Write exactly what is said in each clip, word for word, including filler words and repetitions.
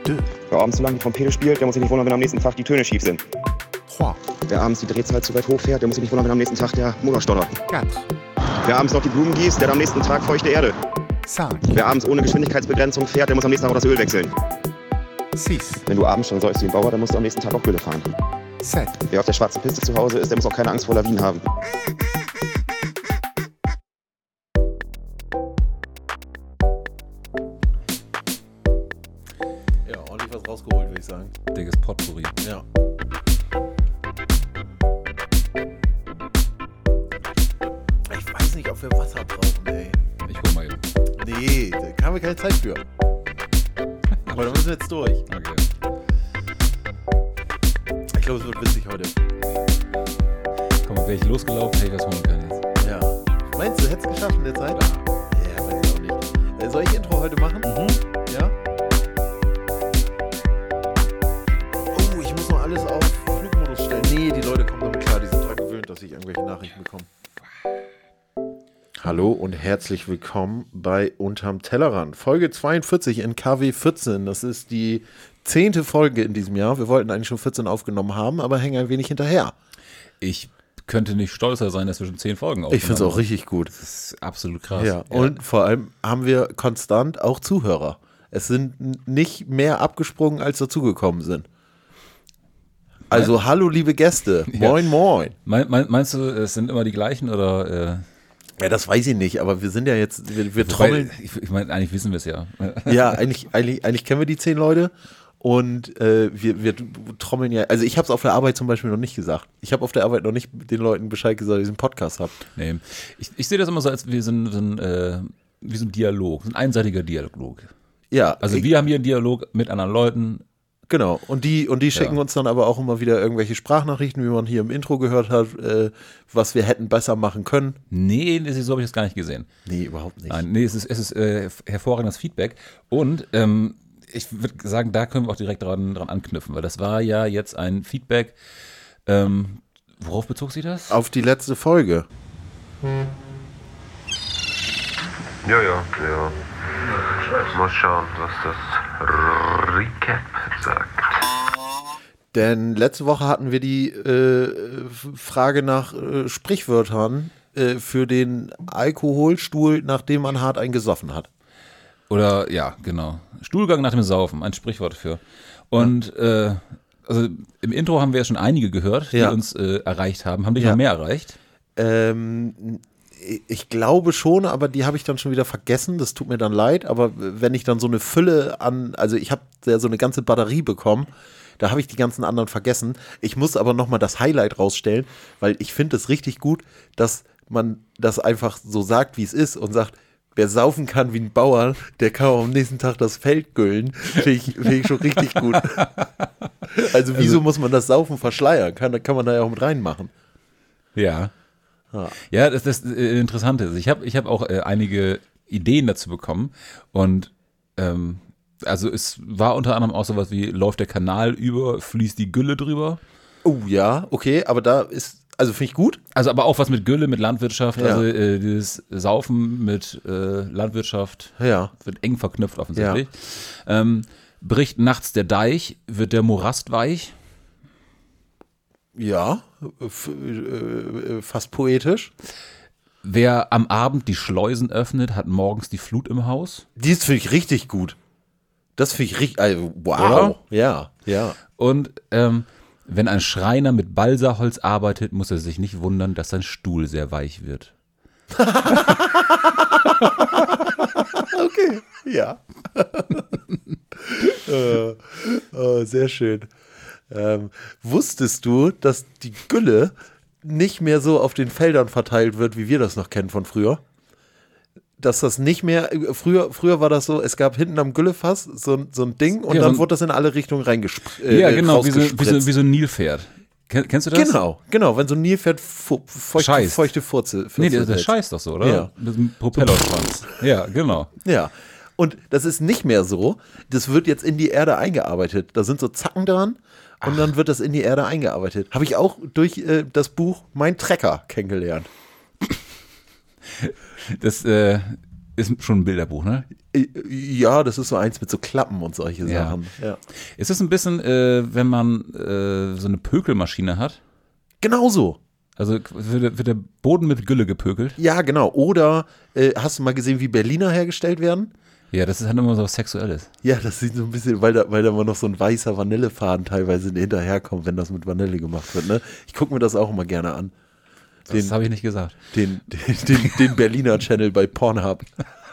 Deux. Wer abends zu lange die Trompete spielt, der muss sich nicht wundern, wenn am nächsten Tag die Töne schief sind. Trois. Wer abends die Drehzahl zu weit hochfährt, der muss sich nicht wundern, wenn am nächsten Tag der Motor stottert. Quatre. Wer abends noch die Blumen gießt, der hat am nächsten Tag feuchte Erde. Cinq. Wer abends ohne Geschwindigkeitsbegrenzung fährt, der muss am nächsten Tag auch das Öl wechseln. Six. Wenn du abends schon säufst wie ein Bauer, dann musst du am nächsten Tag auch Gülle fahren. Sept. Wer auf der schwarzen Piste zu Hause ist, der muss auch keine Angst vor Lawinen haben. Ja, ordentlich was rausgeholt, würde ich sagen. Dickes Potpourri. Ja. Ich weiß nicht, ob wir Wasser brauchen, ey. Ich hol mal eben. Nee, da haben wir keine Zeit für. Aber da müssen wir jetzt durch. Okay. Ich glaube, es wird witzig heute. Komm, wäre ich losgelaufen, hätte ich was holen können jetzt. Ja. Meinst du, hättest du es geschafft in der Zeit? Ja, weiß ich auch nicht. Äh, soll ich Intro heute machen? Mhm. Ja? Oh, ich muss noch alles auf Flugmodus stellen. Nee, die Leute kommen damit klar. Die sind daran gewöhnt, dass ich irgendwelche Nachrichten bekomme. Hallo und herzlich willkommen bei Unterm Tellerrand. Folge zweiundvierzig in K W vierzehn. Das ist die zehnte Folge in diesem Jahr. Wir wollten eigentlich schon vierzehn aufgenommen haben, aber hängen ein wenig hinterher. Ich könnte nicht stolzer sein, dass wir schon zehn Folgen aufgenommen Ich finde es auch richtig gut. Das ist absolut krass. Ja, und vor allem haben wir konstant auch Zuhörer. Es sind n- nicht mehr abgesprungen, als dazugekommen sind. Also, Ja. hallo, liebe Gäste. Ja. Moin, moin. Mein, mein, meinst du, es sind immer die gleichen oder? Äh, Ja, das weiß ich nicht, aber wir sind ja jetzt, wir, wir wobei, trommeln. ich ich meine, eigentlich wissen wir es ja. Ja, eigentlich, eigentlich, eigentlich kennen wir die zehn Leute. Und äh, wir, wir trommeln ja, also ich habe es auf der Arbeit zum Beispiel noch nicht gesagt. Ich habe auf der Arbeit noch nicht den Leuten Bescheid gesagt, dass ich einen Podcast habe. Nee. Ich, ich sehe das immer so, als wir sind, sind äh, wie so ein Dialog, ein einseitiger Dialog. Ja, Also ich, wir haben hier einen Dialog mit anderen Leuten. genau. Und die, und die schicken Ja. uns dann aber auch immer wieder irgendwelche Sprachnachrichten, wie man hier im Intro gehört hat, äh, was wir hätten besser machen können. Nee, das ist- so habe ich das gar nicht gesehen. Nee, überhaupt nicht. Nein, nee, es ist, es ist äh, hervorragendes Feedback. Und ähm, ich würde sagen, da können wir auch direkt dran, dran anknüpfen, weil das war ja jetzt ein Feedback. Ähm, worauf bezog sich das? Auf die letzte Folge. Ja, ja, ja. Mal schauen, was das Recap sagt. Denn letzte Woche hatten wir die äh, Frage nach äh, Sprichwörtern äh, für den Alkoholstuhl, nachdem man hart eingesoffen hat. Oder, ja, genau. Stuhlgang nach dem Saufen, ein Sprichwort dafür. Und äh, also im Intro haben wir ja schon einige gehört, die Ja. uns äh, erreicht haben. Haben dich Ja. noch mehr erreicht? Ähm, ich glaube schon, aber die habe ich dann schon wieder vergessen. Das tut mir dann leid. Aber wenn ich dann so eine Fülle an, also ich habe ja so eine ganze Batterie bekommen, da habe ich die ganzen anderen vergessen. Ich muss aber nochmal das Highlight rausstellen, weil ich finde es richtig gut, dass man das einfach so sagt, wie es ist und sagt, wer saufen kann wie ein Bauer, der kann auch am nächsten Tag das Feld güllen. Finde ich, find ich schon richtig gut. Also wieso muss man das Saufen verschleiern? Kann, kann man da ja auch mit reinmachen. Ja. Ja. Ja, das das äh, Interessante ist, ich habe ich hab auch äh, einige Ideen dazu bekommen und ähm, also es war unter anderem auch sowas wie, läuft der Kanal über, fließt die Gülle drüber. Oh ja, okay, aber da ist, also finde ich gut. Also aber auch was mit Gülle, mit Landwirtschaft, Ja. also äh, dieses Saufen mit äh, Landwirtschaft Ja. wird eng verknüpft offensichtlich. Ähm, bricht nachts der Deich, wird der Morast weich. Ja, f- äh, fast poetisch. Wer am Abend die Schleusen öffnet, hat morgens die Flut im Haus. Dies finde ich richtig gut. Das finde ich richtig, also, wow. Oder? Ja, ja. Und ähm, wenn ein Schreiner mit Balsaholz arbeitet, muss er sich nicht wundern, dass sein Stuhl sehr weich wird. Okay, ja. äh, äh, sehr schön. Ähm, wusstest du, dass die Gülle nicht mehr so auf den Feldern verteilt wird, wie wir das noch kennen von früher? Dass das nicht mehr, früher, früher war das so, es gab hinten am Güllefass so, ein- so ein Ding und Ja, dann so ein- wurde das in alle Richtungen reingespritzt. Äh, ja, genau, wie so, wie, rausgespritzt. so, wie so ein Nilpferd. Ken, kennst du das? Genau, genau, wenn so ein Nilpferd fu feuchte, Scheißt. feuchte Furze. Nee, der, Furze der hält. scheißt doch so, oder? Ja. Mit einem Propellerschwanz. Ja, genau. Ja. Und das ist nicht mehr so. Das wird jetzt in die Erde eingearbeitet. Da sind so Zacken dran und dann wird das in die Erde eingearbeitet. Habe ich auch durch äh, das Buch Mein Trecker kennengelernt. Das, äh, Ist schon ein Bilderbuch, ne? Ja, das ist so eins mit so Klappen und solche Ja. Sachen. Ja. Ist es ein bisschen, äh, wenn man äh, so eine Pökelmaschine hat? Genau so. Also wird der, wird der Boden mit Gülle gepökelt? Ja, genau. Oder äh, hast du mal gesehen, wie Berliner hergestellt werden? Ja, das ist halt immer so was Sexuelles. Ja, das sieht so ein bisschen, weil da, weil da immer noch so ein weißer Vanillefaden teilweise hinterherkommt, wenn das mit Vanille gemacht wird. Ne? Ich gucke mir das auch immer gerne an. Den, Das habe ich nicht gesagt. den, den, den, den Berliner Channel bei Pornhub.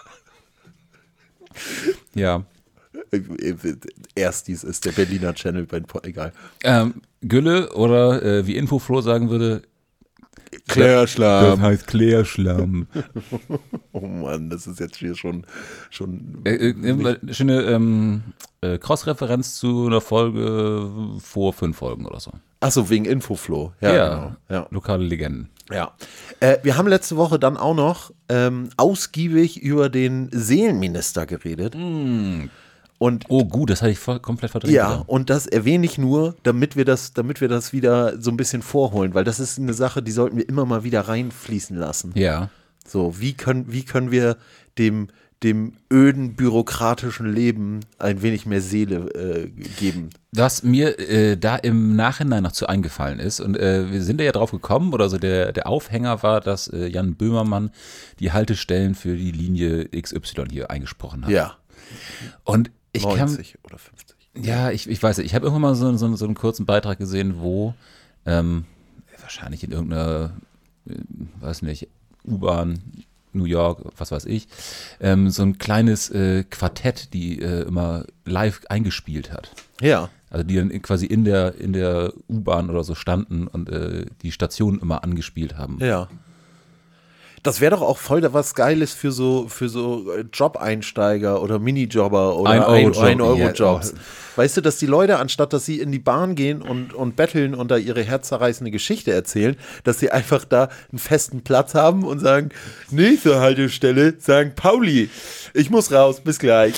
Ja. Erstis ist der Berliner Channel bei Pornhub. Egal. Ähm, Gülle oder äh, wie Infoflo sagen würde, Klärschlamm. heißt Klärschlamm. Oh Mann, das ist jetzt hier schon. schon äh, äh, schöne ähm, äh, Cross-Referenz zu einer Folge vor fünf Folgen oder so. Achso, wegen Infoflow. Ja, genau. Ja. Lokale Legenden. Ja. Äh, wir haben letzte Woche dann auch noch ähm, ausgiebig über den Seelenminister geredet. Und Oh gut, das hatte ich voll, komplett verdrängt. ja, wieder. und das erwähne ich nur, damit wir das, damit wir das wieder so ein bisschen vorholen, weil das ist eine Sache, die sollten wir immer mal wieder reinfließen lassen. Ja. So, wie können, wie können wir dem, dem öden, bürokratischen Leben ein wenig mehr Seele äh, geben? Was mir äh, da im Nachhinein noch zu eingefallen ist, und äh, wir sind da ja drauf gekommen, oder so der, der Aufhänger war, dass äh, Jan Böhmermann die Haltestellen für die Linie X Y hier eingesprochen hat. Ja, Und ich kann, neunzig oder fünfzig. ja, ich, ich weiß nicht, ich habe irgendwann mal so, so, so einen kurzen Beitrag gesehen, wo ähm, wahrscheinlich in irgendeiner, äh, weiß nicht, U-Bahn, New York, was weiß ich, ähm, so ein kleines äh, Quartett, die äh, immer live eingespielt hat. Ja, Also die dann quasi in der, in der U-Bahn oder so standen und äh, die Stationen immer angespielt haben. ja. Das wäre doch auch voll da was Geiles für so, für so äh, Job-Einsteiger oder Minijobber oder Ein-Euro-Job. Ein-Euro-Jobs. Ja, Weißt du, dass die Leute, anstatt dass sie in die Bahn gehen und, und betteln und da ihre herzzerreißende Geschichte erzählen, dass sie einfach da einen festen Platz haben und sagen, nächste Haltestelle, Sankt Pauli, ich muss raus, bis gleich.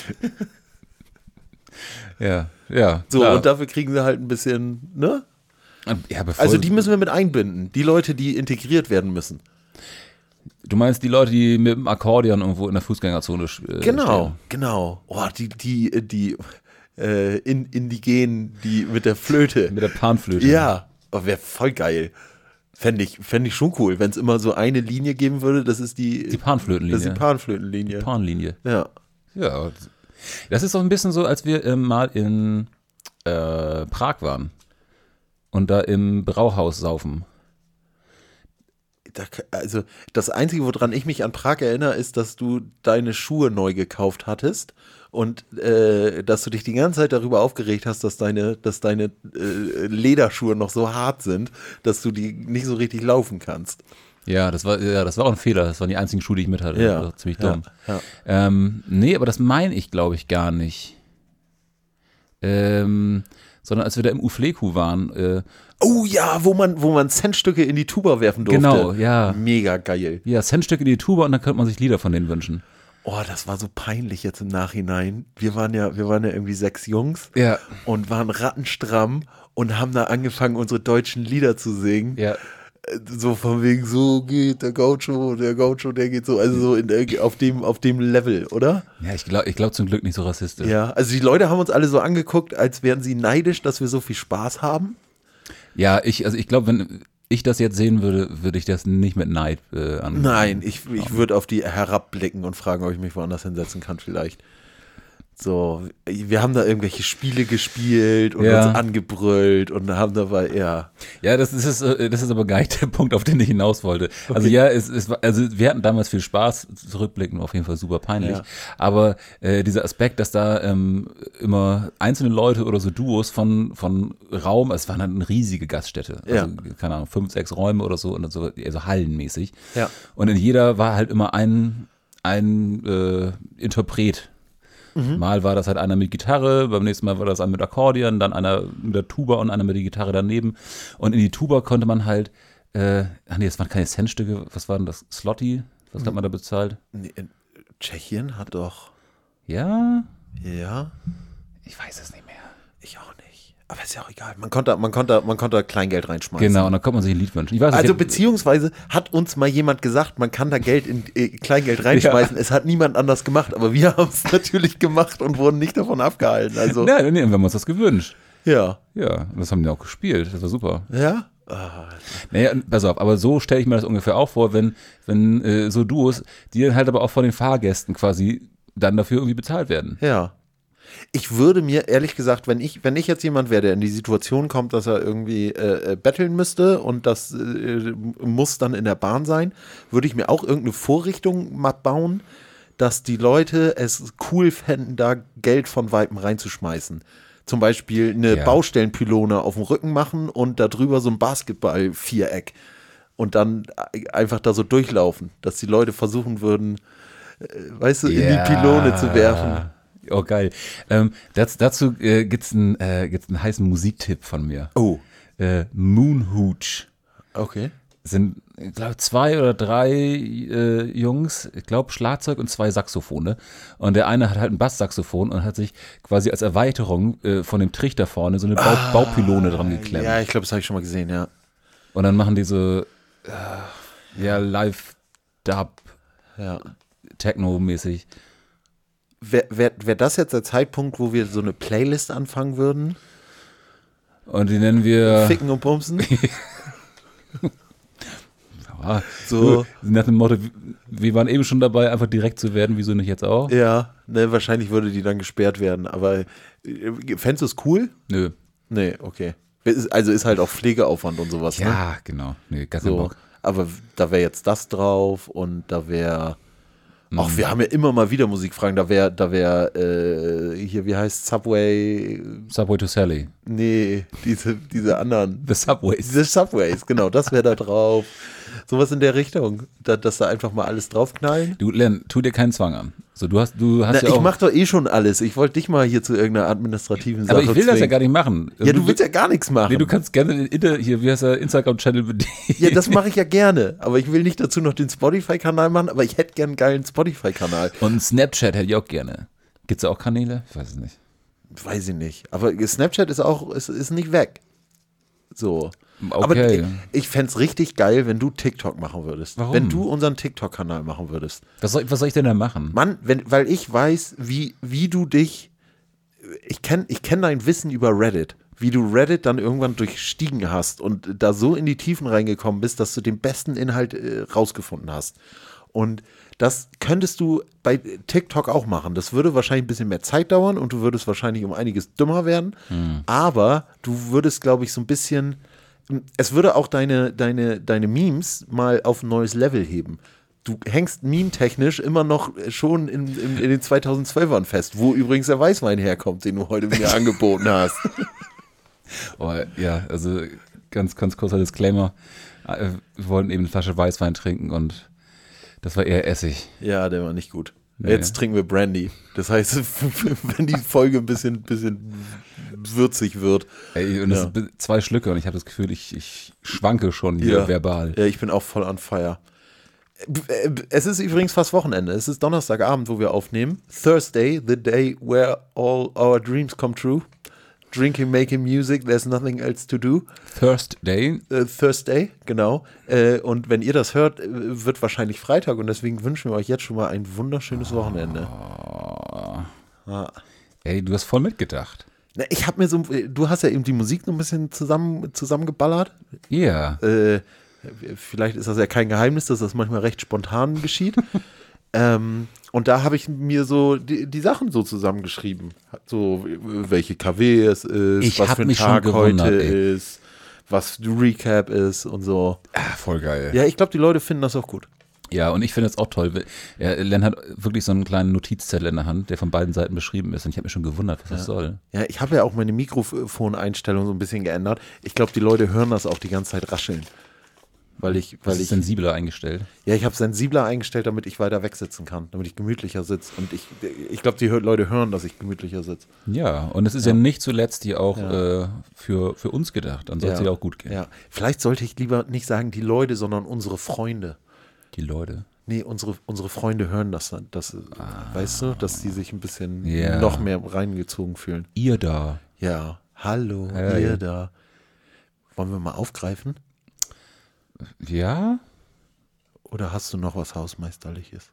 Ja, ja. So, klar. und dafür kriegen sie halt ein bisschen, ne? ja, bevor, Also die müssen wir mit einbinden, die Leute, die integriert werden müssen. Du meinst die Leute, die mit dem Akkordeon irgendwo in der Fußgängerzone äh, Genau, stehen? genau. Oh, die, die, die äh, in, Indigenen, die mit der Flöte. Mit der Panflöte. Ja, oh, wäre voll geil. Fände ich, fänd ich schon cool, wenn es immer so eine Linie geben würde, das ist die, Die Panflötenlinie. das ist die Panflötenlinie. Panlinie. Ja. Ja. Das ist doch ein bisschen so, als wir ähm, mal in äh, Prag waren und da im Brauhaus saufen. Da, also das Einzige, woran ich mich an Prag erinnere, ist, dass du deine Schuhe neu gekauft hattest und äh, dass du dich die ganze Zeit darüber aufgeregt hast, dass deine, dass deine äh, Lederschuhe noch so hart sind, dass du die nicht so richtig laufen kannst. Ja, das war, ja, das war auch ein Fehler. Das waren die einzigen Schuhe, die ich mit hatte. Ja, Das war ziemlich dumm. ja, ja. Ähm, nee, aber das meine ich, glaube ich, gar nicht. Ähm, sondern als wir da im Ufleku waren. Äh, Oh ja, wo man, wo man Centstücke in die Tuba werfen durfte. Genau, ja. Mega geil. ja, Centstücke in die Tuba und dann könnte man sich Lieder von denen wünschen. Oh, das war so peinlich jetzt im Nachhinein. Wir waren ja, wir waren ja irgendwie sechs Jungs Ja. und waren rattenstramm und haben da angefangen, unsere deutschen Lieder zu singen. Ja. So von wegen, so geht der Gaucho, der Gaucho, der geht so, also so in der, auf dem, auf dem Level, oder? Ja, ich glaube ich glaub zum Glück nicht so rassistisch. Ja, also die Leute haben uns alle so angeguckt, als wären sie neidisch, dass wir so viel Spaß haben. Ja, ich, also ich glaube, wenn ich das jetzt sehen würde, würde ich das nicht mit Neid äh, an. Nein, ich, ich würde auf die herabblicken und fragen, ob ich mich woanders hinsetzen kann vielleicht. So, wir haben da irgendwelche Spiele gespielt und Ja. uns angebrüllt und haben dabei, ja. Ja, das ist, äh, das ist aber gar nicht der Punkt, auf den ich hinaus wollte. Also ja, es, es war, also wir hatten damals viel Spaß, zurückblicken, auf jeden Fall super peinlich. Ja. Aber äh, dieser Aspekt, dass da ähm, immer einzelne Leute oder so Duos von, von Raum, es waren halt eine riesige Gaststätte, also Ja. keine Ahnung, fünf, sechs Räume oder so, und so, also hallenmäßig. Ja. Und in jeder war halt immer ein, ein äh, Interpret. Mal war das halt einer mit Gitarre, beim nächsten Mal war das einer mit Akkordeon, dann einer mit der Tuba und einer mit der Gitarre daneben. Und in die Tuba konnte man halt, äh, ach nee, das waren keine Centstücke, was war denn das? Slotty? Was hat man da bezahlt? Nee, in Tschechien hat doch, Ja? ja, Ich weiß es nicht mehr. ich auch nicht. Aber ist ja auch egal. Man konnte, man konnte, man konnte Kleingeld reinschmeißen. Genau, und dann konnte man sich ein Lied wünschen. Ich weiß, nicht, Also ich- beziehungsweise hat uns mal jemand gesagt, man kann da Geld in äh, Kleingeld reinschmeißen. Es hat niemand anders gemacht, aber wir haben es natürlich gemacht und wurden nicht davon abgehalten. Also Nein, nee, wir haben uns das gewünscht. ja. Ja, und das haben die auch gespielt. Das war super. Ja? Ah, Naja, pass auf, aber so stelle ich mir das ungefähr auch vor, wenn, wenn äh, so Duos, die dann halt aber auch von den Fahrgästen quasi dann dafür irgendwie bezahlt werden. ja. Ich würde mir, ehrlich gesagt, wenn ich, wenn ich jetzt jemand wäre, der in die Situation kommt, dass er irgendwie äh, äh, betteln müsste und das äh, muss dann in der Bahn sein, würde ich mir auch irgendeine Vorrichtung mal bauen, dass die Leute es cool fänden, da Geld von Weitem reinzuschmeißen. Zum Beispiel eine Ja. Baustellenpylone auf dem Rücken machen und da drüber so ein Basketball-Viereck und dann einfach da so durchlaufen, dass die Leute versuchen würden, äh, weißt du, in die Pylone zu werfen. Oh, geil. Ähm, das, dazu äh, gibt es einen, äh, gibt's einen heißen Musiktipp von mir. Oh, Äh, Moon Hooch. okay. Sind, ich glaube, zwei oder drei äh, Jungs, ich glaube Schlagzeug und zwei Saxophone. Und der eine hat halt ein Basssaxophon und hat sich quasi als Erweiterung äh, von dem Trichter vorne so eine Bau Baupylone dran geklemmt. Ja, ich glaube, das habe ich schon mal gesehen, ja. Und dann machen die so äh, ja, Live-Dub, ja. Techno-mäßig. Wäre wär, wär das jetzt der Zeitpunkt, wo wir so eine Playlist anfangen würden? Und die nennen wir Ficken und Bumsen? ja, So. nach dem Motto, wir waren eben schon dabei, einfach direkt zu werden, wieso nicht jetzt auch? Ja, ne, wahrscheinlich würde die dann gesperrt werden, aber äh, fändest du es cool? Nö. Nee, okay. Ist- Also ist halt auch Pflegeaufwand und sowas, ne? Ja, genau. Nee, gar keinen So. Bock. Aber da wäre jetzt das drauf und da wäre. Ach, Mhm. wir haben ja immer mal wieder Musikfragen. Da wäre, da wäre, äh, hier, wie heißt Subway? Subway to Sally. Nee, diese, diese anderen. The Subways. Diese Subways, genau, das wäre da drauf. Sowas in der Richtung. Da, dass da einfach mal alles draufknallen. Du, Len, tu dir keinen Zwang an. So, du hast, du hast Na, ja ich auch. mach doch eh schon alles. Ich wollte dich mal hier zu irgendeiner administrativen Sache aber ich will das ja zwingen. gar nicht machen. Also Ja, du willst ja gar nichts machen. Nee, du kannst gerne den Inter, hier, wie heißt der, Instagram-Channel bedienen. Ja, das mache ich ja gerne. Aber ich will nicht dazu noch den Spotify-Kanal machen, aber ich hätte gern einen geilen Spotify-Kanal. Und Snapchat hätte ich auch gerne. Gibt's da auch Kanäle? Ich weiß es nicht. Weiß ich nicht. Aber Snapchat ist auch, ist, ist nicht weg. So. Aber Okay. ich, ich fände es richtig geil, wenn du TikTok machen würdest. Warum? Wenn du unseren TikTok-Kanal machen würdest. Was soll, was soll ich denn da machen? Mann, wenn, weil ich weiß, wie, wie du dich. Ich kenne ich kenn dein Wissen über Reddit. Wie du Reddit dann irgendwann durchstiegen hast und da so in die Tiefen reingekommen bist, dass du den besten Inhalt äh, rausgefunden hast. Und das könntest du bei TikTok auch machen. Das würde wahrscheinlich ein bisschen mehr Zeit dauern und du würdest wahrscheinlich um einiges dümmer werden. Aber du würdest, glaube ich, so ein bisschen. Es würde auch deine, deine, deine Memes mal auf ein neues Level heben. Du hängst meme-technisch immer noch schon in, in, in den zweitausendzwölfern fest, wo übrigens der Weißwein herkommt, den du heute mir angeboten hast. Oh, ja, also ganz, ganz kurzer Disclaimer. Äh, Wir wollten eben eine Flasche Weißwein trinken und das war eher Essig. Ja, der war nicht gut. Nee. Jetzt trinken wir Brandy. Das heißt, wenn die Folge ein bisschen, bisschen würzig wird. Ey, und das Ja. sind zwei Schlücke und ich habe das Gefühl, ich, ich schwanke schon hier Ja. verbal. Ja, ich bin auch voll on fire. Es ist übrigens fast Wochenende. Es ist Donnerstagabend, wo wir aufnehmen. Thursday, the day where all our dreams come true. Drinking, making music, there's nothing else to do. Thursday. Äh, Thursday, genau. Äh, und wenn ihr das hört, äh, wird wahrscheinlich Freitag und deswegen wünschen wir euch jetzt schon mal ein wunderschönes Wochenende. Ah. Ey, du hast voll mitgedacht. Na, ich habe mir so, du hast ja eben die Musik noch ein bisschen zusammen, zusammengeballert. Ja. Äh, vielleicht ist das ja kein Geheimnis, dass das manchmal recht spontan geschieht. ähm, und da habe ich mir so die, die Sachen so zusammengeschrieben. So, welche K W es ist, Ich was hab für ein mich schon Tag gewundert, heute ey. ist, was Recap ist und so. Ah, voll geil. Ja, ich glaube, die Leute finden das auch gut. Ja, und ich finde es auch toll. Ja, Len hat wirklich so einen kleinen Notizzettel in der Hand, der von beiden Seiten beschrieben ist. Und ich habe mir schon gewundert, was das soll. Ja, ich habe ja auch meine Mikrofoneinstellung so ein bisschen geändert. Ich glaube, die Leute hören das auch die ganze Zeit rascheln. Weil ich, Das weil ist ich, sensibler eingestellt. ja, ich habe sensibler eingestellt, damit ich weiter wegsitzen kann, damit ich gemütlicher sitze. Und ich, ich glaube, die Leute hören, dass ich gemütlicher sitze. Ja, und es ist ja, nicht zuletzt hier auch äh, für, für uns gedacht. Dann soll es Ja. ja auch gut gehen. Ja, vielleicht sollte ich lieber nicht sagen die Leute, sondern unsere Freunde. Die Leute. Nee, unsere, unsere Freunde hören das dann. Das, weißt du, dass die sich ein bisschen Ja. noch mehr reingezogen fühlen. Ihr da. Ja. Hallo, Hey. ihr da. Wollen wir mal aufgreifen? Ja? Oder hast du noch was Hausmeisterliches?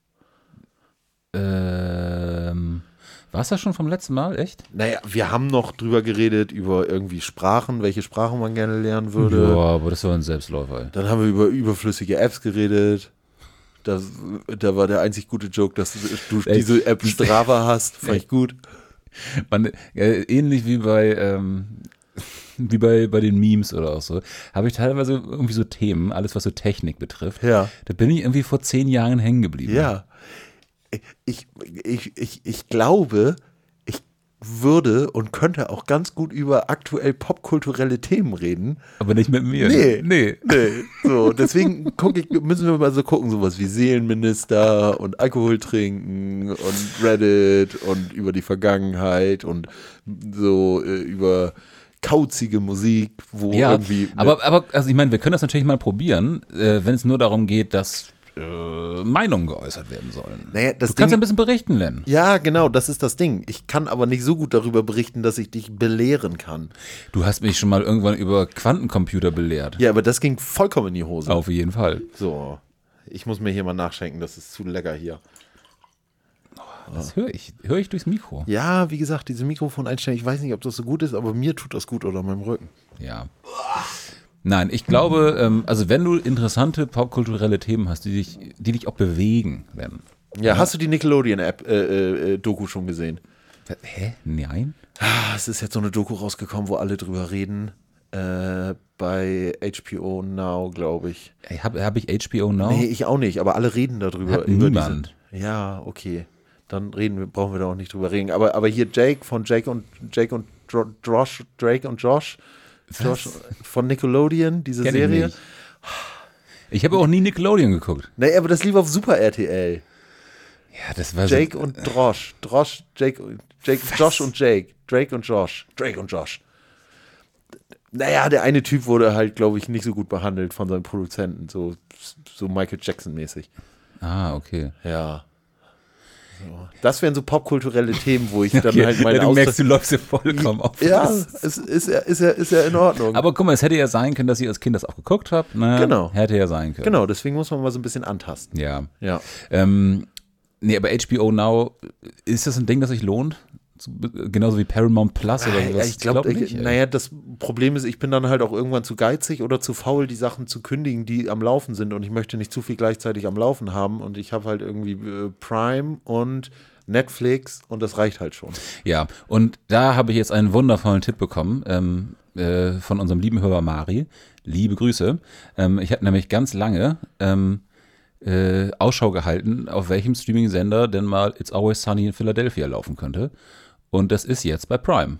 Ähm, war es das schon vom letzten Mal, echt? Naja, wir haben noch drüber geredet, über irgendwie Sprachen, welche Sprachen man gerne lernen würde. Ja, aber das war ein Selbstläufer. Ey. Dann haben wir über überflüssige Apps geredet. Da, da war der einzig gute Joke, dass du Ey. diese App Strava hast. Fand ich gut. Man, äh, ähnlich wie bei, ähm, wie bei, bei den Memes oder auch so, habe ich teilweise irgendwie so Themen, alles was so Technik betrifft. Ja. Da bin ich irgendwie vor zehn Jahren hängen geblieben. Ja. Ich, ich, ich, ich glaube, ich würde und könnte auch ganz gut über aktuell popkulturelle Themen reden. Aber nicht mit mir. Nee. Nee. Nee. So, deswegen guck ich, müssen wir mal so gucken, sowas wie Seelenminister und Alkohol trinken und Reddit und über die Vergangenheit und so äh, über kauzige Musik, wo Ja, irgendwie. aber, aber also ich meine, wir können das natürlich mal probieren, äh, wenn es nur darum geht, dass äh, Meinungen geäußert werden sollen. Naja, das du kannst Ding- ein bisschen berichten, Len. Ja, genau, das ist das Ding. Ich kann aber nicht so gut darüber berichten, dass ich dich belehren kann. Du hast mich schon mal irgendwann über Quantencomputer belehrt. Ja, aber das ging vollkommen in die Hose. Auf jeden Fall. So, ich muss mir hier mal nachschenken, das ist zu lecker hier. Das höre ich. Höre ich durchs Mikro. Ja, wie gesagt, diese Mikrofoneinstellung, ich weiß nicht, ob das so gut ist, aber mir tut das gut oder meinem Rücken. Ja. Nein, ich glaube, ähm, also wenn du interessante popkulturelle Themen hast, die dich, die dich auch bewegen werden. Ja, hast du die Nickelodeon-App äh, äh, Doku schon gesehen? Hä? Nein? Ah, es ist jetzt so eine Doku rausgekommen, wo alle drüber reden. Äh, bei H B O Now, glaube ich. Habe hab ich H B O Now? Nee, ich auch nicht, aber alle reden darüber. Hat über niemand. Diese, ja, okay. Dann reden wir, brauchen wir da auch nicht drüber reden. Aber, aber hier Jake von Jake und Jake und Dro- Josh, Drake und Josh, Josh von Nickelodeon, diese Kenn ich Serie. nicht. Ich habe auch nie Nickelodeon geguckt. Nee, aber das lief auf Super R T L. Ja, das war Jake so, und Drosh. Drosh, Jake, Jake Josh und Jake. Drake und Josh. Drake und Josh. Naja, der eine Typ wurde halt, glaube ich, nicht so gut behandelt von seinen Produzenten. So, so Michael Jackson-mäßig. Ah, okay. Ja. So. Das wären so popkulturelle Themen, wo ich dann Okay. halt meine ja, du merkst, Aussage- du läufst ja vollkommen auf. Ja, es ist ja, ist, ja, ist ja in Ordnung. Aber guck mal, es hätte ja sein können, dass ihr als Kind das auch geguckt habt. Ne? Genau. Hätte ja sein können. Genau, deswegen muss man mal so ein bisschen antasten. Ja. Ja. Ähm, nee, aber H B O Now, ist das ein Ding, das sich lohnt? So, genauso wie Paramount Plus oder Ja, sowas? ich glaube, nicht. ey. naja, das Problem ist, ich bin dann halt auch irgendwann zu geizig oder zu faul, die Sachen zu kündigen, die am Laufen sind und ich möchte nicht zu viel gleichzeitig am Laufen haben und ich habe halt irgendwie äh, Prime und Netflix und das reicht halt schon. Ja, und da habe ich jetzt einen wundervollen Tipp bekommen ähm, äh, von unserem lieben Hörer Mari. Liebe Grüße. Ähm, ich hatte nämlich ganz lange ähm, äh, Ausschau gehalten, auf welchem Streaming-Sender denn mal It's Always Sunny in Philadelphia laufen könnte. Und das ist jetzt bei Prime.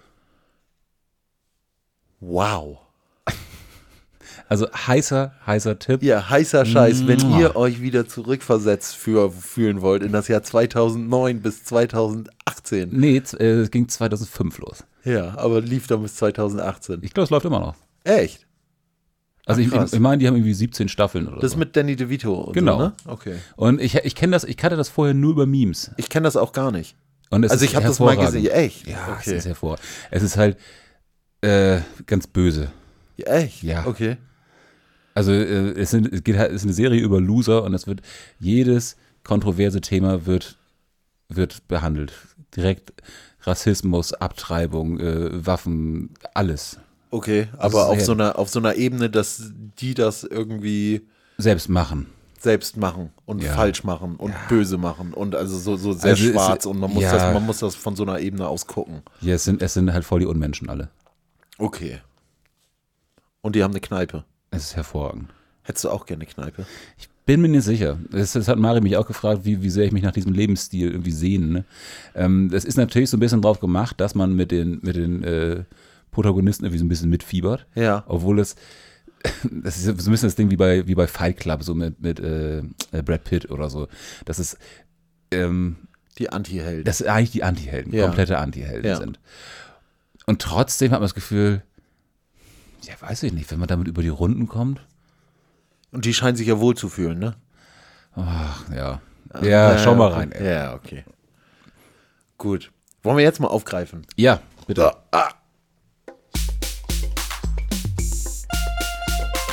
Wow. Also heißer, heißer Tipp. Ja, heißer Scheiß, wenn Mua. ihr euch wieder zurückversetzt für, fühlen wollt in das Jahr zweitausendneun bis zweitausendachtzehn. Nee, z- äh, es ging zweitausendfünf los. Ja, aber lief dann bis zweitausendachtzehn. Ich glaube, es läuft immer noch. Echt? Also Ach, ich, krass. ich meine, die haben irgendwie siebzehn Staffeln oder Das so. mit Danny DeVito und Genau. so, ne? Okay. Und ich, ich kenne das, ich kannte das vorher nur über Memes. Ich kenne das auch gar nicht. Und es Also ist ich habe das mal hervorragend. gesehen. Echt? Ja, okay. es ist hervor. Es ist halt äh, ganz böse. Ja, echt? Ja. Okay. Also äh, es, sind, es geht halt, es ist eine Serie über Loser und es wird jedes kontroverse Thema wird, wird behandelt. Direkt Rassismus, Abtreibung, äh, Waffen, alles. Okay, Also aber auf sehr- so einer auf so einer Ebene, dass die das irgendwie Selbst machen. selbst machen und Ja. falsch machen und böse machen und also so, so sehr Also es- schwarz und man muss ja. das man muss das von so einer Ebene aus gucken. Ja, es sind, es sind halt voll die Unmenschen alle. Okay. Und die haben eine Kneipe. Es ist hervorragend. Hättest du auch gerne eine Kneipe? Ich bin mir nicht sicher. Das, das hat Mari mich auch gefragt, wie, wie sehr ich mich nach diesem Lebensstil irgendwie sehne. Ne? Ähm, das ist natürlich so ein bisschen drauf gemacht, dass man mit den, mit den äh, Protagonisten irgendwie so ein bisschen mitfiebert. Ja. Obwohl es, das ist so ein bisschen das Ding wie bei, wie bei Fight Club, so mit, mit äh, Brad Pitt oder so. Das ist, ähm, Die Anti-Helden. das ist eigentlich die Anti-Helden, Ja. komplette Anti-Helden Ja. sind. Und trotzdem hat man das Gefühl, ja, weiß ich nicht, wenn man damit über die Runden kommt, Und die scheinen sich ja wohl zu fühlen, ne? ach ja. Ja, schau mal rein. Ey. Ja, okay. Gut. Wollen wir jetzt mal aufgreifen? Ja, bitte. Ah,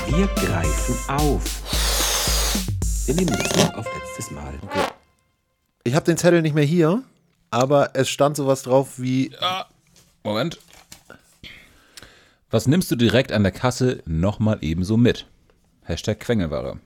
Wir greifen auf. Wir nehmen Bezug auf letztes Mal. Ich habe den Zettel nicht mehr hier, aber es stand sowas drauf wie... Moment. Was nimmst du direkt an der Kasse nochmal ebenso mit? Hashtag Quengelware.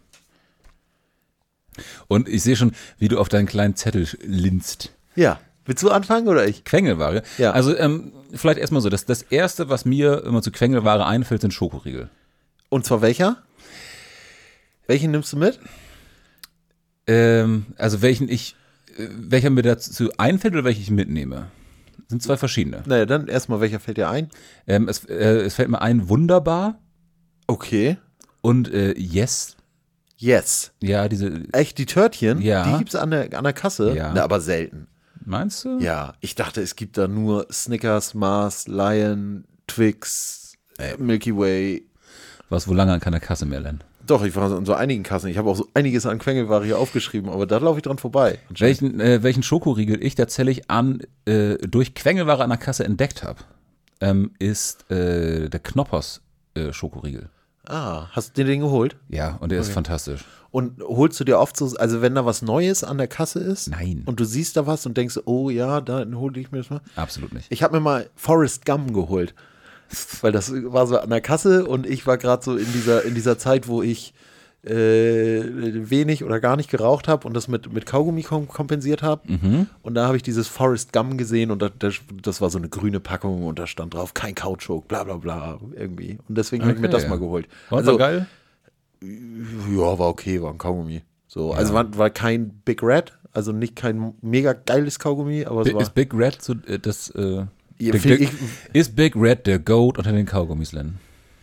Und ich sehe schon, wie du auf deinen kleinen Zettel linst. Ja, willst du anfangen oder ich? Quengelware? Ja. Also ähm, vielleicht erstmal so, das, das Erste, was mir immer zu Quengelware einfällt, sind Schokoriegel. Und zwar welcher? Welchen nimmst du mit? Ähm, also welchen ich, äh, welcher mir dazu einfällt oder welchen ich mitnehme? Das sind zwei verschiedene. Naja, dann erstmal, welcher fällt dir ein? Ähm, es, äh, es fällt mir ein, wunderbar Okay. und äh, Yes. Yes. Ja, diese, Echt, die Törtchen? Ja. Die gibt's an der, an der Kasse? Ja. Na, aber selten. meinst du? Ja, ich dachte, es gibt da nur Snickers, Mars, Lion, Twix, äh, Milky Way. Warst wohl lange an keiner Kasse mehr, Len. Doch, ich war so an so einigen Kassen. Ich habe auch so einiges an Quengelware hier aufgeschrieben, aber da laufe ich dran vorbei. Welchen, äh, welchen Schokoriegel ich tatsächlich an, äh, durch Quengelware an der Kasse entdeckt habe, ähm, ist äh, der Knoppers äh, Schokoriegel. Ah, hast du den Ding geholt? Ja, und der ist fantastisch. Und holst du dir oft so, also wenn da was Neues an der Kasse ist? Nein. Und du siehst da was und denkst, oh ja, da hole ich mir das mal. Absolut nicht. Ich habe mir mal Forrest Gum geholt, weil das war so an der Kasse und ich war gerade so in dieser, in dieser Zeit, wo ich äh, wenig oder gar nicht geraucht habe und das mit, mit Kaugummi kom kompensiert habe. Mhm. Und da habe ich dieses Forrest Gum gesehen und da, das, das war so eine grüne Packung und da stand drauf, kein Kautschuk, bla bla bla, irgendwie. Und deswegen habe ich mir Okay. das mal geholt. War Also, also, geil? ja, war okay, war ein Kaugummi. So, also war, war kein Big Red, also nicht kein mega geiles Kaugummi, aber es war. Ist Big Red so, äh, das, äh, Ja, der, find der, ich- ist Big Red der Goat unter den Kaugummis, Len?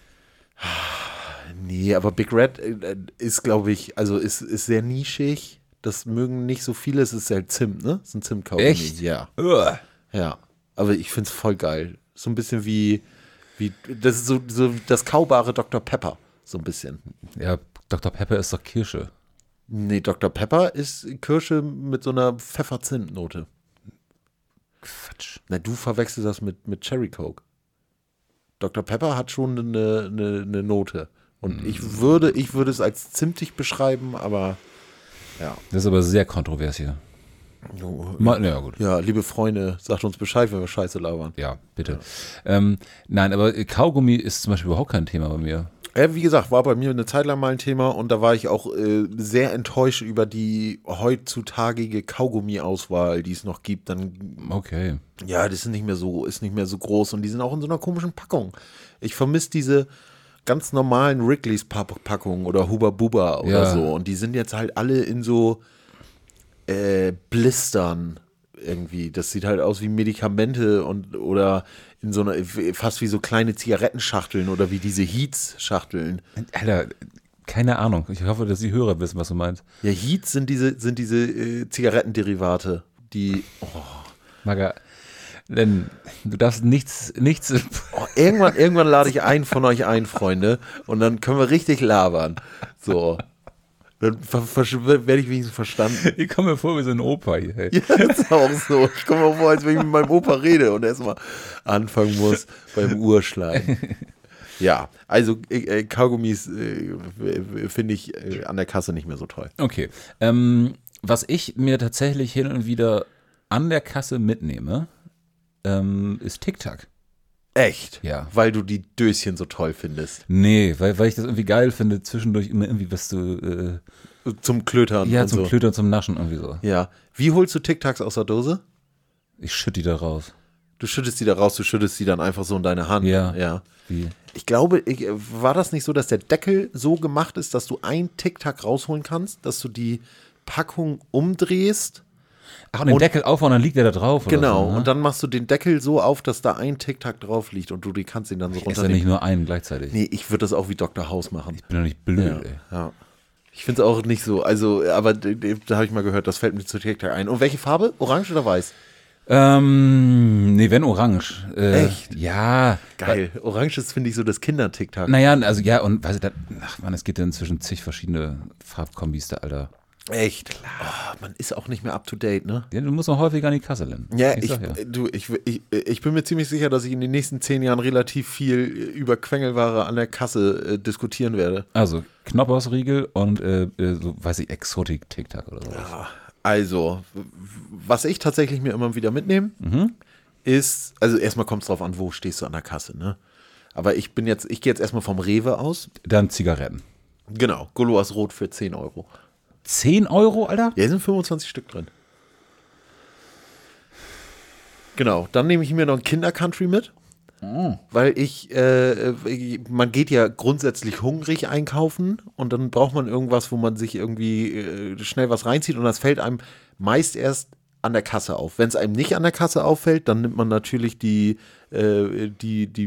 Nee, aber Big Red äh, ist, glaube ich, also ist, ist sehr nischig. Das mögen nicht so viele. Es ist halt Zimt, ne? Es ist ein Zimtkaugummi. Echt? Ja. Uah. Ja. Aber ich finde es voll geil. So ein bisschen wie, wie das ist so, so das kaubare Doktor Pepper. So ein bisschen. Ja, Doktor Pepper ist doch Kirsche. Nee, Doktor Pepper ist Kirsche mit so einer Pfeffer-Zimt-Note. Quatsch. Na, du verwechselst das mit, mit Cherry Coke. Doktor Pepper hat schon eine, eine, eine Note. Und ich würde, ich würde es als zimtig beschreiben, aber ja. Das ist aber sehr kontrovers hier. Mal, ja, gut. Ja, liebe Freunde, sagt uns Bescheid, wenn wir Scheiße labern. Ja, bitte. Ähm, nein, aber Kaugummi ist zum Beispiel überhaupt kein Thema bei mir. Ja, wie gesagt, war bei mir eine Zeit lang mal ein Thema und da war ich auch äh, sehr enttäuscht über die heutzutagige Kaugummi-Auswahl, die es noch gibt. Dann, Okay. ja, das ist nicht mehr so, ist nicht mehr so groß und die sind auch in so einer komischen Packung. Ich vermisse diese ganz normalen Wrigley's Packungen oder Huba Buba oder Ja. so und die sind jetzt halt alle in so äh, Blistern irgendwie. Das sieht halt aus wie Medikamente und oder in so einer, fast wie so kleine Zigarettenschachteln oder wie diese Heats-Schachteln. Alter, keine Ahnung. Ich hoffe, dass die Hörer wissen, was du meinst. Ja, Heats sind diese, sind diese äh, Zigarettenderivate, die Maga, denn du darfst nichts, nichts. oh, irgendwann, irgendwann lade ich einen von euch ein, Freunde, und dann können wir richtig labern. So. Dann ver- ver- werde ich wenigstens verstanden. Ich komme mir vor wie so ein Opa hier. Ey. Ja, das ist auch so. Ich komme mir vor, als wenn ich mit meinem Opa rede und erstmal anfangen muss beim Urschleim. Ja, also äh, Kaugummis äh, finde ich äh, an der Kasse nicht mehr so toll. Okay. Ähm, was ich mir tatsächlich hin und wieder an der Kasse mitnehme, ähm, ist Tic-Tac. Echt? Ja. Weil du die Döschen so toll findest. Nee, weil, weil ich das irgendwie geil finde, zwischendurch immer irgendwie was zu, äh, Zum Klötern ja, und zum so. Klötern, zum Naschen irgendwie so. Ja. Wie holst du Tic-Tacs aus der Dose? Ich schütte die da raus. Du schüttest die da raus, du schüttest die dann einfach so in deine Hand. Ja. ja. Wie? Ich glaube, ich, war das nicht so, dass der Deckel so gemacht ist, dass du ein Tic-Tac rausholen kannst, dass du die Packung umdrehst? Ach, und den Und- Deckel aufmachen, dann liegt der da drauf. Oder Genau. so, ne? Und dann machst du den Deckel so auf, dass da ein Tic-Tac drauf liegt und du die kannst ihn dann so ist ja nicht runternehmen. nur einen gleichzeitig. Nee, ich würde das auch wie Doktor House machen. Ich bin doch nicht blöd, Ja. ey. ja. Ich finde es auch nicht so, also, aber d- d- da habe ich mal gehört, das fällt mir zu Tic-Tac ein. Und welche Farbe? Orange oder weiß? Ähm, nee, wenn orange. Äh, Echt? Ja. Geil. Orange ist, finde ich, so das Kinder-Tic-Tac. Naja, also ja, und weißt du, da, ach man, es gibt ja inzwischen zig verschiedene Farbkombis da, Alter. Echt? Oh, man ist auch nicht mehr up to date, ne? Ja, du musst noch häufiger an die Kasse lernen. Ja, ich, sag ja. Du, ich, ich, ich bin mir ziemlich sicher, dass ich in den nächsten zehn Jahren relativ viel über Quengelware an der Kasse äh, diskutieren werde. Also, Knoppersriegel und, äh, so, weiß ich, Exotik-Tic-Tac oder sowas. Ja, also, w- was ich tatsächlich mir immer wieder mitnehme, Mhm. ist, also erstmal kommt es drauf an, wo stehst du an der Kasse, ne? Aber ich bin jetzt, ich gehe jetzt erstmal vom Rewe aus. Dann Zigaretten. Genau, Goloas Rot für zehn Euro. zehn Euro, Alter? Ja, hier sind fünfundzwanzig Stück drin. Genau, dann nehme ich mir noch ein Kinder-Country mit. Weil ich, äh, man geht ja grundsätzlich hungrig einkaufen und dann braucht man irgendwas, wo man sich irgendwie äh, schnell was reinzieht und das fällt einem meist erst an der Kasse auf. Wenn es einem nicht an der Kasse auffällt, dann nimmt man natürlich die, äh, die, die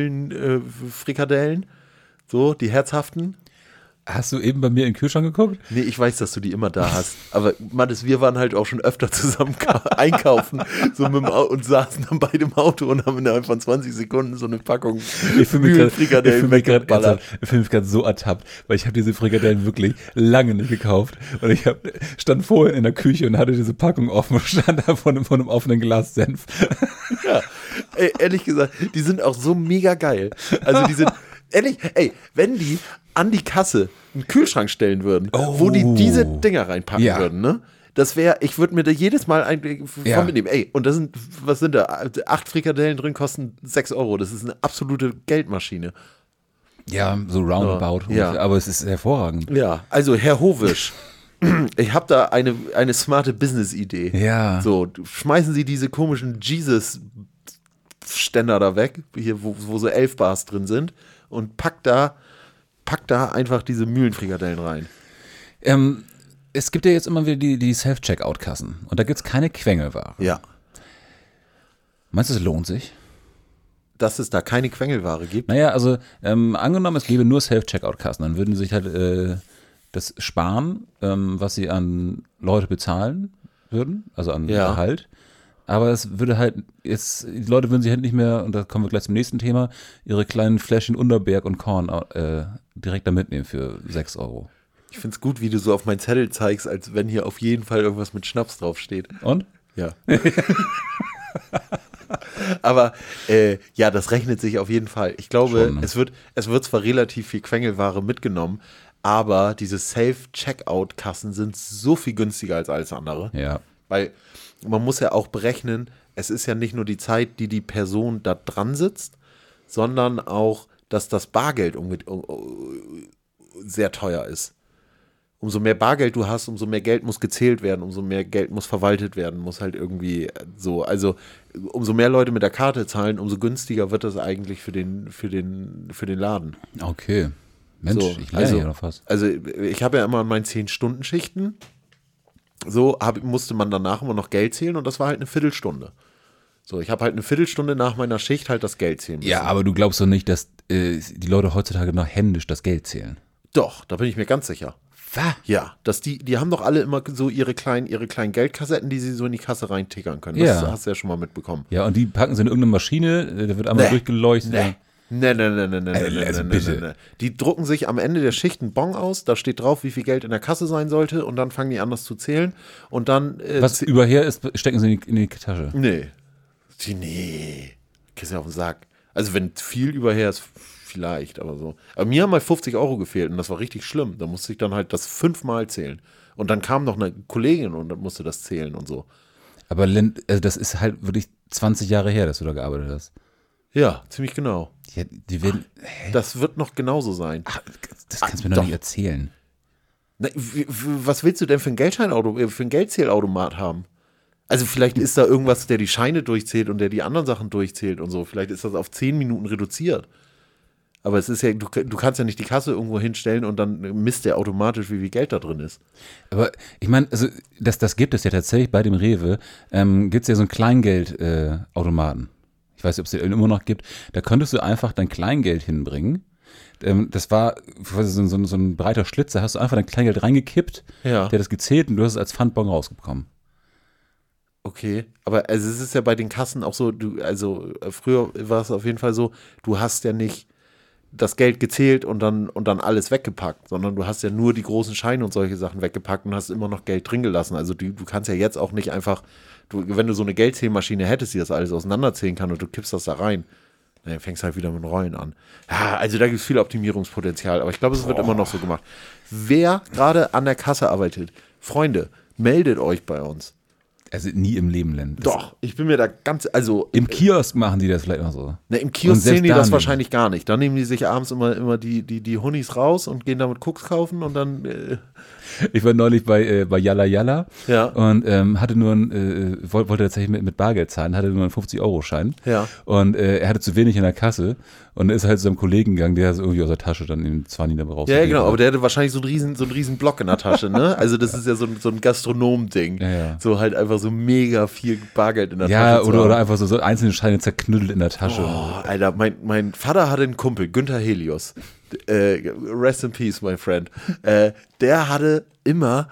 Mühlen-Frikadellen, so, die herzhaften. Hast du eben bei mir in den Kühlschrank geguckt? Nee, ich weiß, dass du die immer da hast. Aber Mattes, wir waren halt auch schon öfter zusammen ka- einkaufen so mit dem Au- und saßen dann beide im Auto und haben innerhalb von zwanzig Sekunden so eine Packung Ich fühle mich gerade Frikadellen weggeballert. gerade so ertappt, weil ich habe diese Frikadellen wirklich lange nicht gekauft und ich hab, stand vorhin in der Küche und hatte diese Packung offen und stand da vor einem, vor einem offenen Glas Senf. Ja, ey, ehrlich gesagt, die sind auch so mega geil. Also die sind, ehrlich, ey, wenn die an die Kasse einen Kühlschrank stellen würden, Oh. wo die diese Dinger reinpacken Ja. würden, ne? Das wäre, ich würde mir da jedes Mal ein von Ja. mitnehmen. Ey, und da sind, was sind da? Acht Frikadellen drin kosten sechs Euro. Das ist eine absolute Geldmaschine. Ja, so roundabout. Ja. Aber es ist hervorragend. Ja, also Herr Hovisch, ich habe da eine, eine smarte Business-Idee. Ja. So, schmeißen Sie diese komischen Jesus-Ständer da weg, hier, wo, wo so elf Bars drin sind, und packt da, packt da einfach diese Mühlenfrikadellen rein. Ähm, es gibt ja jetzt immer wieder die, die Self-Checkout-Kassen und da gibt es keine Quengelware. Ja. Meinst du, es lohnt sich? Dass es da keine Quengelware gibt. Naja, also ähm, angenommen, es gäbe nur Self-Checkout-Kassen, dann würden sie sich halt äh, das sparen, ähm, was sie an Leute bezahlen würden, also an Ja. Gehalt. Aber es würde halt, jetzt, die Leute würden sich halt nicht mehr, und da kommen wir gleich zum nächsten Thema, ihre kleinen Fläschchen Unterberg und Korn äh, direkt da mitnehmen für sechs Euro. Ich finde es gut, wie du so auf meinen Zettel zeigst, als wenn hier auf jeden Fall irgendwas mit Schnaps draufsteht. Und? Ja. Aber äh, ja, das rechnet sich auf jeden Fall. Ich glaube, Schon, ne? es wird, es wird zwar relativ viel Quengelware mitgenommen, aber diese Self-Checkout-Kassen sind so viel günstiger als alles andere. Ja. Weil man muss ja auch berechnen, es ist ja nicht nur die Zeit, die die Person da dran sitzt, sondern auch, dass das Bargeld umge- sehr teuer ist. Umso mehr Bargeld du hast, umso mehr Geld muss gezählt werden, umso mehr Geld muss verwaltet werden, muss halt irgendwie so, also umso mehr Leute mit der Karte zahlen, umso günstiger wird das eigentlich für den, für den, für den Laden. Okay. Mensch, So, ich lerne also, ja noch was. Also ich habe ja immer an meinen zehn-Stunden-Schichten, so hab, musste man danach immer noch Geld zählen und das war halt eine Viertelstunde. So, ich habe halt eine Viertelstunde nach meiner Schicht halt das Geld zählen müssen. Ja, aber du glaubst doch nicht, dass äh, die Leute heutzutage noch händisch das Geld zählen. Doch, da bin ich mir ganz sicher. Was? Ja, dass die, die haben doch alle immer so ihre kleinen, ihre kleinen Geldkassetten, die sie so in die Kasse reintickern können. Das Ja. hast du ja schon mal mitbekommen. Ja, und die packen sie in irgendeine Maschine, äh, da wird einmal Nee. durchgeleuchtet. Nee. Nee, nee, nee, nee, nee, Also, nee, also nee, bitte. nee, nee. Die drucken sich am Ende der Schicht einen Bon aus, da steht drauf, wie viel Geld in der Kasse sein sollte und dann fangen die an, das zu zählen und dann äh, Was zäh- überher ist, stecken sie in die, in die Tasche. Nee. Die, nee. Kriegst du auf den Sack. Also wenn viel überher ist, vielleicht, aber so. Aber mir haben mal fünfzig Euro gefehlt und das war richtig schlimm. Da musste ich dann halt das fünfmal zählen. Und dann kam noch eine Kollegin und dann musste das zählen und so. Aber Len, also das ist halt wirklich zwanzig Jahre her, dass du da gearbeitet hast. Ja, ziemlich genau. Ja, die werden, hä? Das wird noch genauso sein. Ach, das kannst du mir doch. doch nicht erzählen. Na, w- w- was willst du denn für ein Geldscheinauto, äh, für ein Geldzählautomat haben? Also vielleicht ist da irgendwas, der die Scheine durchzählt und der die anderen Sachen durchzählt und so. Vielleicht ist das auf zehn Minuten reduziert. Aber es ist ja, du, du kannst ja nicht die Kasse irgendwo hinstellen und dann misst der automatisch, wie viel Geld da drin ist. Aber ich meine, also das, das gibt es ja tatsächlich bei dem Rewe, ähm, gibt es ja so einen Kleingeldautomaten. Äh, Automaten. Ich weiß nicht, ob es den immer noch gibt. Da könntest du einfach dein Kleingeld hinbringen. Ähm, das war so, so, so ein breiter Schlitz, da hast du einfach dein Kleingeld reingekippt, Ja. der hat das gezählt und du hast es als Pfandbon rausbekommen. Okay, aber also es ist ja bei den Kassen auch so, du, also äh, früher war es auf jeden Fall so, du hast ja nicht, das Geld gezählt und dann, und dann alles weggepackt, sondern du hast ja nur die großen Scheine und solche Sachen weggepackt und hast immer noch Geld drin gelassen. Also du, du kannst ja jetzt auch nicht einfach, du, wenn du so eine Geldzählmaschine hättest, die das alles auseinanderzählen kann und du kippst das da rein, dann fängst halt wieder mit Rollen an. Ja, also da gibt es viel Optimierungspotenzial, aber ich glaube, es wird immer noch so gemacht. Wer gerade an der Kasse arbeitet, Freunde, meldet euch bei uns. Also nie im Leben lernen. Das Doch, ich bin mir da ganz, also im Kiosk machen die das vielleicht noch so. Ne, im Und Kiosk selbst sehen die da das nicht. wahrscheinlich gar nicht. Dann nehmen die sich abends immer, immer die, die, die Hunnis raus und gehen damit Koks kaufen und dann. Äh, Ich war neulich bei, äh, bei Yalla Yalla Ja. und ähm, hatte nur ein, äh, wollte, wollte tatsächlich mit, mit Bargeld zahlen, hatte nur einen fünfzig-Euro-Schein. Ja. Und äh, er hatte zu wenig in der Kasse und ist halt zu seinem Kollegen gegangen, der ist irgendwie aus der Tasche dann in den Zwanni dabei raus. ja, ja, genau, aber der hatte wahrscheinlich so einen riesen, so einen riesen Block in der Tasche, ne? Also das ist ja so ein, so ein Gastronom-Ding. Ja, ja. So halt einfach so mega viel Bargeld in der Ja, Tasche. zu oder, haben. oder einfach so, so einzelne Scheine zerknüttelt in der Tasche. Oh, Alter, mein, mein Vater hatte einen Kumpel, Günther Helios. Äh, rest in peace, my friend. Äh, der hatte immer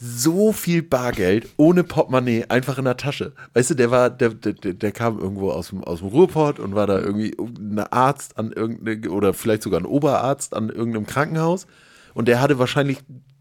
so viel Bargeld ohne Portemonnaie einfach in der Tasche. Weißt du, der war, der, der, der kam irgendwo aus dem, aus dem Ruhrpott und war da irgendwie ein Arzt an irgendeine, oder vielleicht sogar ein Oberarzt an irgendeinem Krankenhaus. Und der hatte wahrscheinlich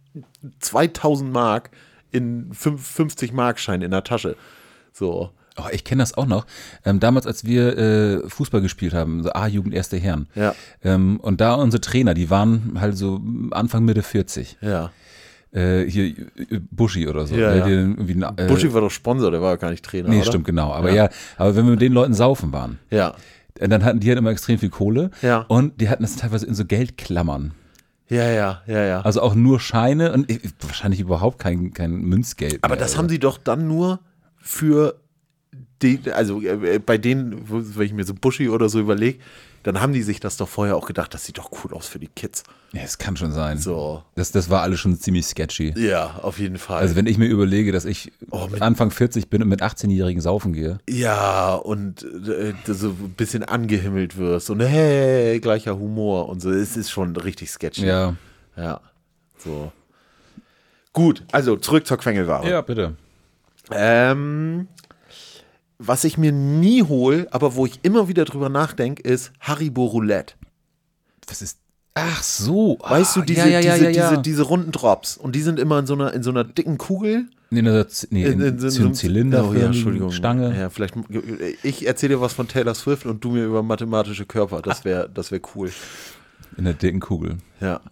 zweitausend Mark in fünfzig Mark Schein in der Tasche. So. Oh, ich kenne das auch noch. Ähm, damals, als wir äh, Fußball gespielt haben, so A-Jugend, erste Herren. Ja. Ähm, und da unsere Trainer, die waren halt so Anfang, Mitte vierzig. Ja. Äh, hier äh, Buschi oder so. Ja, der, ja. der irgendwie, äh, Buschi war doch Sponsor, der war gar nicht Trainer. Nee, oder? stimmt, genau. Aber Ja. ja. aber wenn wir mit den Leuten saufen waren, Ja. äh, dann hatten die halt immer extrem viel Kohle. Ja. Und die hatten das teilweise in so Geldklammern. Ja, ja, ja, ja. Also auch nur Scheine und äh, wahrscheinlich überhaupt kein, kein Münzgeld. Aber mehr, das oder? haben sie doch dann nur für die, also äh, bei denen, wo- wenn ich mir so Buschi oder so überlege, dann haben die sich das doch vorher auch gedacht, das sieht doch cool aus für die Kids. Ja, das kann schon sein. So. Das, das war alles schon ziemlich sketchy. Ja, auf jeden Fall. Also wenn ich mir überlege, dass ich Oh, mit- Anfang vierzig bin und mit achtzehnjährigen saufen gehe. ja, und äh, du so ein bisschen angehimmelt wirst und hey, gleicher Humor und so. Es ist schon richtig sketchy. Ja. Ja, so. Gut, also zurück zur Quengelware. Ja, bitte. Ähm, was ich mir nie hole, aber wo ich immer wieder drüber nachdenke, ist Haribo Roulette. Was ist. Ach so. Weißt du, Ah, diese, ja, ja, diese, ja, ja. diese, diese runden Drops. Und die sind immer in so einer, in so einer dicken Kugel. Nee, in, nee, in, in, so so einem Zylinder, oh, ja, Entschuldigung. Stange. Ja, vielleicht, ich erzähle dir was von Taylor Swift und du mir über mathematische Körper. Das wäre das wär cool. In der dicken Kugel. Ja.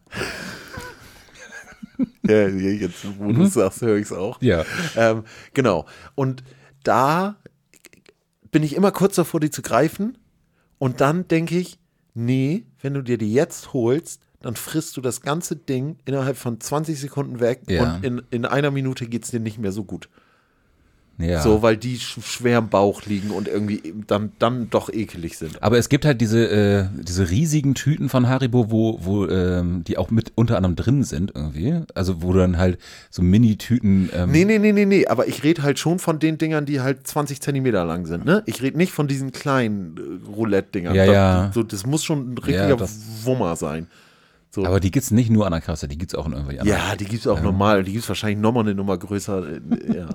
Ja, jetzt, wo du es sagst, höre ich es auch. Ja. Ähm, genau. Und da bin ich immer kurz davor, die zu greifen. Und dann denke ich, nee, wenn du dir die jetzt holst, dann frisst du das ganze Ding innerhalb von zwanzig Sekunden weg Ja. und in, in einer Minute geht es dir nicht mehr so gut. Ja. So, weil die sch schwer im Bauch liegen und irgendwie dann, dann doch ekelig sind. Aber es gibt halt diese, äh, diese riesigen Tüten von Haribo, wo, wo ähm, die auch mit unter anderem drin sind irgendwie. Also wo du dann halt so Mini-Tüten. Ähm, Nee, nee, nee, nee, nee, aber ich rede halt schon von den Dingern, die halt zwanzig Zentimeter lang sind, ne? Ich rede nicht von diesen kleinen äh, Roulette-Dingern. Ja, das, ja. So, das muss schon ein richtiger Ja, das- Wummer sein. So. Aber die gibt's nicht nur an der Kasse, die gibt's auch in irgendwelchen anderen. Ja, die gibt es auch normal. Die gibt es wahrscheinlich nochmal eine Nummer größer. äh, Ja.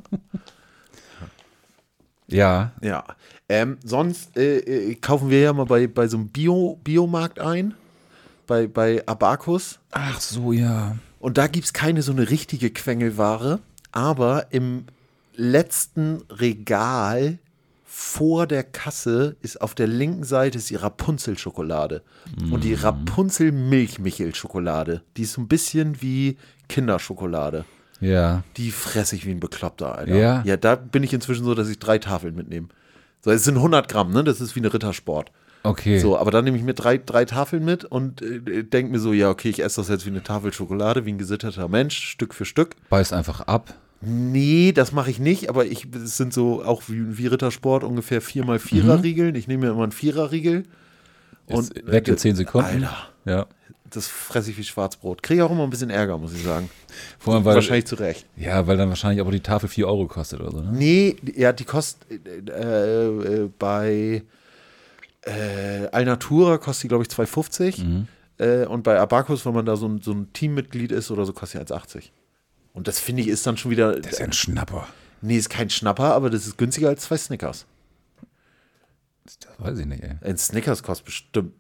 Ja. ja. Ähm, sonst äh, äh, kaufen wir ja mal bei, bei so einem Bio, Biomarkt ein. Bei, bei Abacus. Ach so, ja. Und da gibt es keine so eine richtige Quengelware. Aber im letzten Regal vor der Kasse ist auf der linken Seite ist die Rapunzel-Schokolade. Und die Rapunzel-Milchmichel-Schokolade. Die ist so ein bisschen wie Kinderschokolade. Ja. Die fresse ich wie ein Bekloppter, Alter. Ja? Ja, da bin ich inzwischen so, dass ich drei Tafeln mitnehme. So, es sind hundert Gramm, ne? Das ist wie eine Rittersport. Okay. So, aber dann nehme ich mir drei, drei Tafeln mit und äh, denke mir so, ja, okay, ich esse das jetzt wie eine Tafel Schokolade, wie ein gesitterter Mensch, Stück für Stück. Beißt einfach ab. Nee, das mache ich nicht, aber ich, es sind so auch wie, wie Rittersport ungefähr vier mal Vierer-Riegeln. Ich nehme mir immer einen Vierer-Riegel. Und Und weg in zehn Sekunden. Alter, Ja. das fresse ich wie Schwarzbrot. Kriege auch immer ein bisschen Ärger, muss ich sagen. Vor allem, weil, Wahrscheinlich zu Recht. Ja, weil dann wahrscheinlich aber die Tafel vier Euro kostet oder so, ne? Nee, ja, die kostet äh, äh, bei äh, Alnatura kostet die, glaube ich, zwei fünfzig. Mhm. Äh, und bei Abacus, wenn man da so ein, so ein Teammitglied ist oder so, kostet die eins achtzig. Und das finde ich ist dann schon wieder. Das ist ja ein Schnapper. Nee, ist kein Schnapper, aber das ist günstiger als zwei Snickers. Das weiß ich nicht, ey. Ein Snickers kostet bestimmt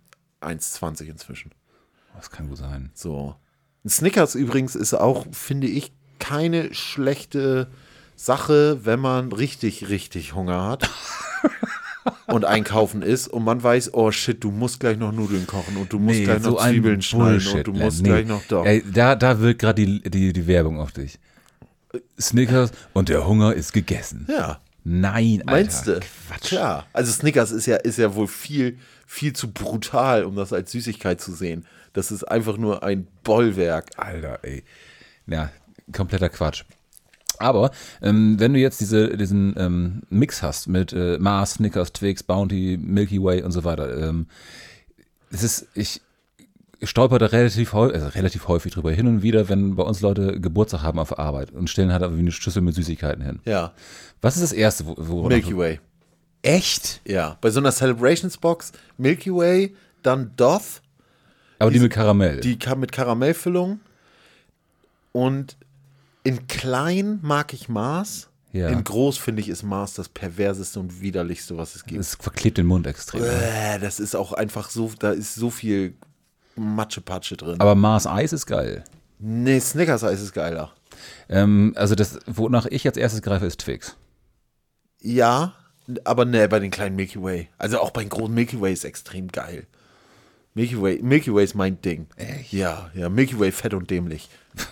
eins zwanzig inzwischen. Das kann gut sein. So. Ein Snickers übrigens ist auch, finde ich, keine schlechte Sache, wenn man richtig, richtig Hunger hat und einkaufen ist und man weiß, oh shit, du musst gleich noch Nudeln kochen und du musst Nee, gleich noch so ein Zwiebeln schneiden Bullshit, und du musst nee. gleich noch da. Ey, da, da wirkt gerade die, die, die Werbung auf dich. Snickers und der Hunger ist gegessen. Ja. Nein, Alter. Meinst du? Quatsch. Klar. Also Snickers ist ja, ist ja wohl viel, viel zu brutal, um das als Süßigkeit zu sehen. Das ist einfach nur ein Bollwerk. Alter, ey. Ja, kompletter Quatsch. Aber ähm, wenn du jetzt diese, diesen ähm, Mix hast mit äh, Mars, Snickers, Twix, Bounty, Milky Way und so weiter, ähm, es ist, ich stolper da relativ, häufig, also relativ häufig drüber hin und wieder, wenn bei uns Leute Geburtstag haben auf der Arbeit und stellen halt einfach wie eine Schüssel mit Süßigkeiten hin. Ja. Was ist das Erste, wo, wo Milky Way. Echt? Ja. Bei so einer Celebrations Box Milky Way, dann Doth, Aber die, die mit Karamell. Die kam mit Karamellfüllung. Und in klein mag ich Mars. Ja. In groß finde ich ist Mars das perverseste und widerlichste, was es gibt. Es verklebt den Mund extrem. Äh, das ist auch einfach so, da ist so viel Matschepatsche drin. Aber Mars Eis ist geil. Nee, Snickers Eis ist geiler. Ähm, also das, wonach ich als erstes greife, ist Twix. Ja, aber nee, bei den kleinen Milky Way. Also auch bei den großen Milky Way ist extrem geil. Milky Way, Milky Way ist mein Ding. Echt? Ja, ja, Milky Way fett und dämlich.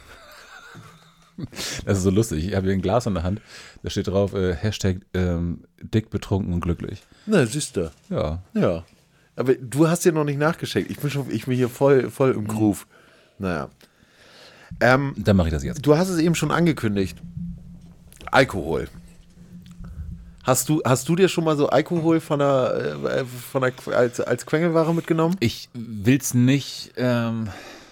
Das ist so lustig. Ich habe hier ein Glas in der Hand. Da steht drauf, äh, Hashtag ähm, dick, betrunken und glücklich. Na, siehst du. Ja. Ja. Aber du hast dir noch nicht nachgeschenkt. Ich bin schon, ich bin hier voll, voll im Groove. Naja. Ähm, Dann mache ich das jetzt. du hast es eben schon angekündigt. Alkohol. Hast du, hast du dir schon mal so Alkohol von der, äh, von der als, als Quengelware mitgenommen? Ich will's nicht, ähm,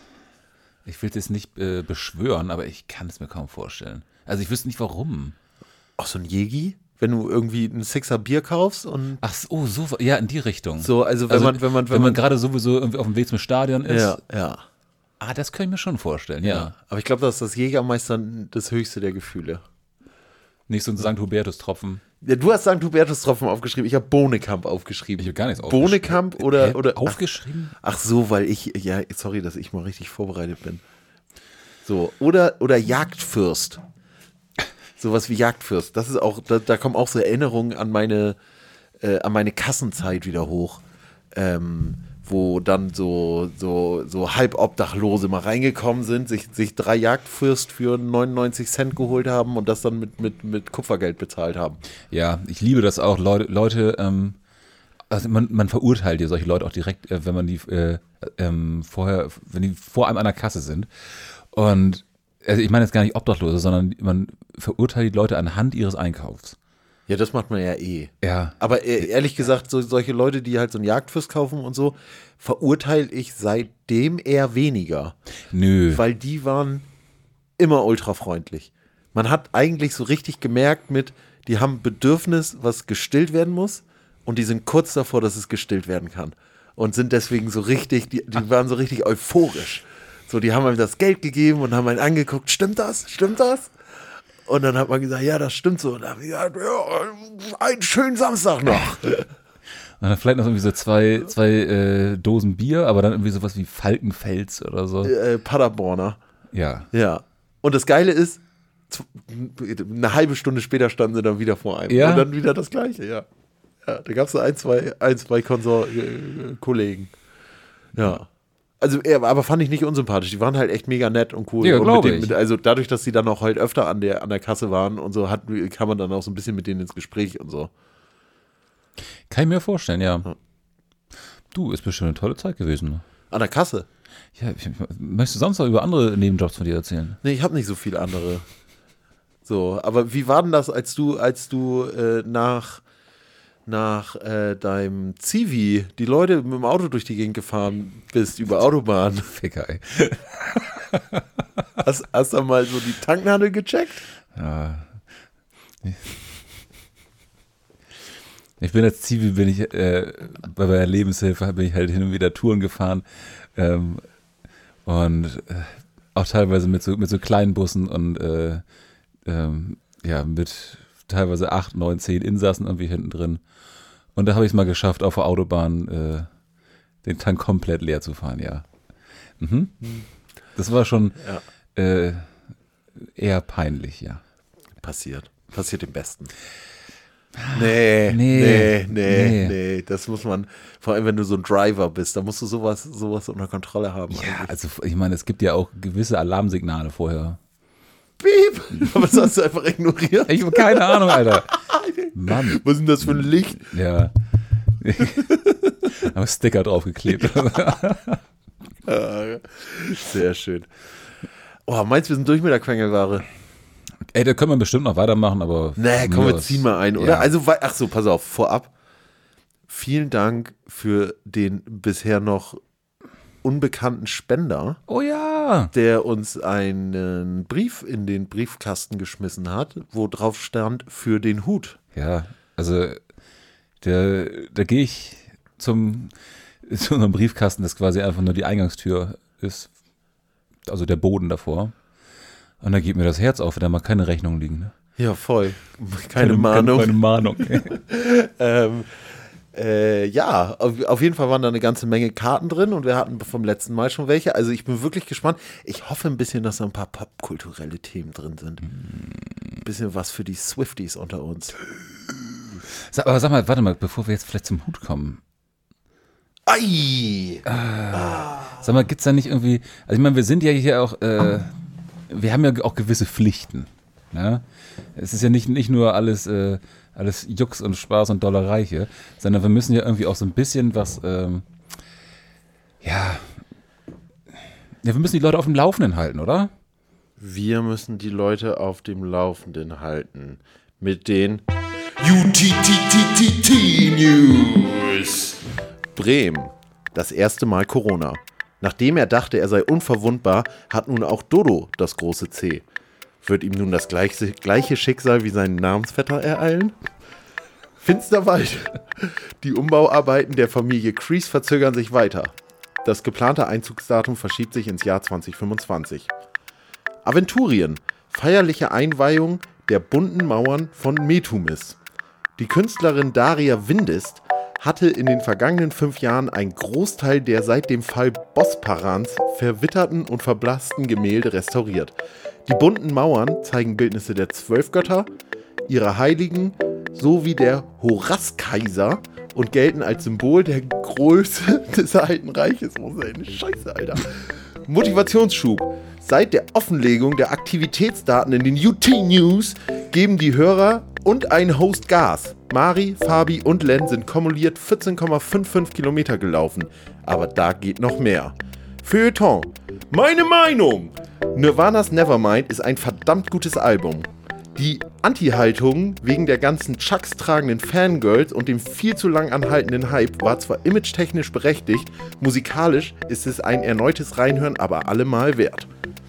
ich will es jetzt nicht äh, beschwören, aber ich kann es mir kaum vorstellen. Also ich wüsste nicht warum. Ach, so ein Jägi? Wenn du irgendwie ein Sixer Bier kaufst und Ach so, so, ja, in die Richtung. so, also wenn also, man, wenn man, wenn, man gerade sowieso irgendwie auf dem Weg zum Stadion ist. ja, ja, Ah, das kann ich mir schon vorstellen, ja. ja. Aber ich glaube, das ist das Jägermeister das höchste der Gefühle. Nicht so ein Sankt Hubertus-Tropfen. Ja, du hast Sankt Hubertus-Tropfen aufgeschrieben, ich habe Bohnekamp aufgeschrieben. Ich habe gar nichts aufgeschrieben. Bohnekamp oder, Hä? oder Aufgeschrieben? Ach, ach so, weil ich, ja, sorry, dass ich mal richtig vorbereitet bin. So, oder, oder Jagdfürst. Sowas wie Jagdfürst. Das ist auch, da, da kommen auch so Erinnerungen an meine, äh, an meine Kassenzeit wieder hoch. Ähm, wo dann so, so, so Halbobdachlose mal reingekommen sind, sich, sich drei Jagdfürst für neunundneunzig Cent geholt haben und das dann mit, mit, mit Kupfergeld bezahlt haben. Ja, ich liebe das auch. Leute, Leute ähm, also man, man verurteilt ja solche Leute auch direkt, äh, wenn man die äh, ähm, vorher, wenn die vor einem an der Kasse sind. Und also ich meine jetzt gar nicht Obdachlose, sondern man verurteilt die Leute anhand ihres Einkaufs. Ja, das macht man ja eh. Ja. Aber äh, ehrlich gesagt, so, solche Leute, die halt so einen Jagdfürst kaufen und so, verurteile ich seitdem eher weniger. Nö. Weil die waren immer ultrafreundlich. Man hat eigentlich so richtig gemerkt mit, die haben ein Bedürfnis, was gestillt werden muss und die sind kurz davor, dass es gestillt werden kann. Und sind deswegen so richtig, die, die waren so richtig euphorisch. So, die haben einem das Geld gegeben und haben einen angeguckt, stimmt das? Stimmt das? Und dann hat man gesagt, ja, das stimmt so. Und dann haben die gesagt, ja, einen schönen Samstag noch. Und dann vielleicht noch irgendwie so zwei, zwei äh, Dosen Bier, aber dann irgendwie sowas wie Falkenfels oder so. Äh, Paderborner. Ja. Ja. Und das Geile ist, z- eine halbe Stunde später standen sie dann wieder vor einem. Ja. Und dann wieder das Gleiche, ja. Ja, da gab es so ein, zwei, ein, zwei Konsor äh, Kollegen. Ja. Also, er- aber fand ich nicht unsympathisch. Die waren halt echt mega nett und cool. Ja, und glaub mit denen, ich. mit, also dadurch, dass sie dann auch halt öfter an der, an der Kasse waren und so, hat, kam man dann auch so ein bisschen mit denen ins Gespräch und so. Kann ich mir vorstellen, ja. Du, ist bestimmt eine tolle Zeit gewesen. Ne? An der Kasse? Ja, ich, möchtest du sonst noch über andere Nebenjobs von dir erzählen? Nee, ich habe nicht so viele andere. So, aber wie war denn das, als du, als du äh, nach, nach äh, deinem Zivi die Leute mit dem Auto durch die Gegend gefahren bist, über Autobahn? Ficker, ey. Hast, hast du mal so die Tanknadel gecheckt? Ja. Ich bin als Zivi, bin ich äh, bei meiner Lebenshilfe bin ich halt hin und wieder Touren gefahren ähm, und äh, auch teilweise mit so, mit so kleinen Bussen und äh, ähm, ja, mit teilweise acht, neun, zehn Insassen irgendwie hinten drin. Und da habe ich es mal geschafft, auf der Autobahn äh, den Tank komplett leer zu fahren, ja. Mhm. Das war schon Ja. äh, eher peinlich, ja. Passiert. Passiert dem Besten. Nee, Nee, nee, nee, nee. nee, das muss man, vor allem wenn du so ein Driver bist, da musst du sowas, sowas unter Kontrolle haben. Ja, eigentlich. also ich meine, es gibt ja auch gewisse Alarmsignale vorher. Piep! Aber das hast du einfach ignoriert. Ich habe keine Ahnung, Alter. Mann. Was ist denn das für ein Licht? Ja. Haben Sticker draufgeklebt. Sehr schön. Oh, meinst du, wir sind durch mit der Quengelware? Ey, da können wir bestimmt noch weitermachen, aber. Nee, komm, wir ziehen mal ein, oder? Ja. Also, wei- ach so, pass auf, vorab. Vielen Dank für den bisher noch unbekannten Spender, Oh ja. der uns einen Brief in den Briefkasten geschmissen hat, wo drauf stand, für den Hut. Ja, also da, da gehe ich zum zu unserem Briefkasten, das quasi einfach nur die Eingangstür ist, also der Boden davor. Und da geht mir das Herz auf, wenn da mal keine Rechnung liegen. Ne? Ja, voll. Keine Mahnung. Keine Mahnung. Ähm, äh, ja, auf, auf jeden Fall waren da eine ganze Menge Karten drin und wir hatten vom letzten Mal schon welche. Also ich bin wirklich gespannt. Ich hoffe ein bisschen, dass da ein paar popkulturelle Themen drin sind. Ein bisschen was für die Swifties unter uns. Sag, aber sag mal, warte mal, bevor wir jetzt vielleicht zum Hut kommen. Ei! Sag mal, gibt's da nicht irgendwie, also ich meine, wir sind ja hier auch, äh, wir haben ja auch gewisse Pflichten. Ne? Es ist ja nicht, nicht nur alles, äh, alles Jux und Spaß und Dollerei hier, sondern wir müssen ja irgendwie auch so ein bisschen was, ähm, ja, ja, wir müssen die Leute auf dem Laufenden halten, oder? Wir müssen die Leute auf dem Laufenden halten. Mit den U T T T T T News. Bremen. Das erste Mal Corona. Nachdem er dachte, er sei unverwundbar, hat nun auch Dodo das große C. Wird ihm nun das gleiche, gleiche Schicksal wie seinen Namensvetter ereilen? Finsterwald. Die Umbauarbeiten der Familie Krees verzögern sich weiter. Das geplante Einzugsdatum verschiebt sich ins Jahr zwanzig fünfundzwanzig. Aventurien. Feierliche Einweihung der bunten Mauern von Metumis. Die Künstlerin Daria Windist hatte in den vergangenen fünf Jahren einen Großteil der seit dem Fall Bosparans verwitterten und verblassten Gemälde restauriert. Die bunten Mauern zeigen Bildnisse der Zwölfgötter, ihrer Heiligen sowie der Horaskaiser und gelten als Symbol der Größe des Alten Reiches. Was ist eine Scheiße, Alter. Motivationsschub. Seit der Offenlegung der Aktivitätsdaten in den U T News geben die Hörer und ein Host Gas. Mari, Fabi und Len sind kumuliert vierzehn Komma fünfundfünfzig Kilometer gelaufen. Aber da geht noch mehr. Feuilleton. Meine Meinung. Nirvanas Nevermind ist ein verdammt gutes Album. Die Anti-Haltung wegen der ganzen Chucks tragenden Fangirls und dem viel zu lang anhaltenden Hype war zwar image-technisch berechtigt, musikalisch ist es ein erneutes Reinhören aber allemal wert.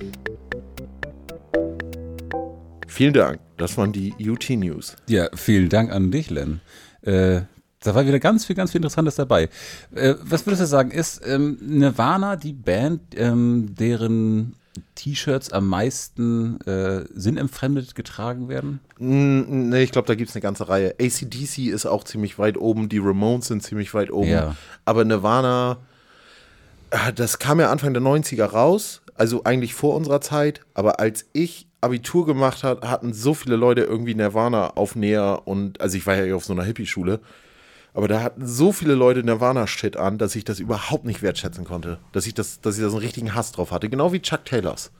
Vielen Dank, das waren die U T News. Ja, vielen Dank an dich, Len. Äh, da war wieder ganz viel, ganz viel Interessantes dabei. Äh, was würdest du sagen, ist ähm, Nirvana die Band, ähm, deren T-Shirts am meisten äh, sinnentfremdet getragen werden? Mm, nee, ich glaube, da gibt es eine ganze Reihe. A C D C ist auch ziemlich weit oben, die Ramones sind ziemlich weit oben. Ja. Aber Nirvana, äh, das kam ja Anfang der neunziger raus, also eigentlich vor unserer Zeit. Aber als ich Abitur gemacht habe, hatten so viele Leute irgendwie Nirvana-Aufnäher und, also ich war ja auf so einer Hippie-Schule, aber da hatten so viele Leute Nirvana-Shit an, dass ich das überhaupt nicht wertschätzen konnte. Dass ich, das, dass ich da so einen richtigen Hass drauf hatte. Genau wie Chuck Taylors.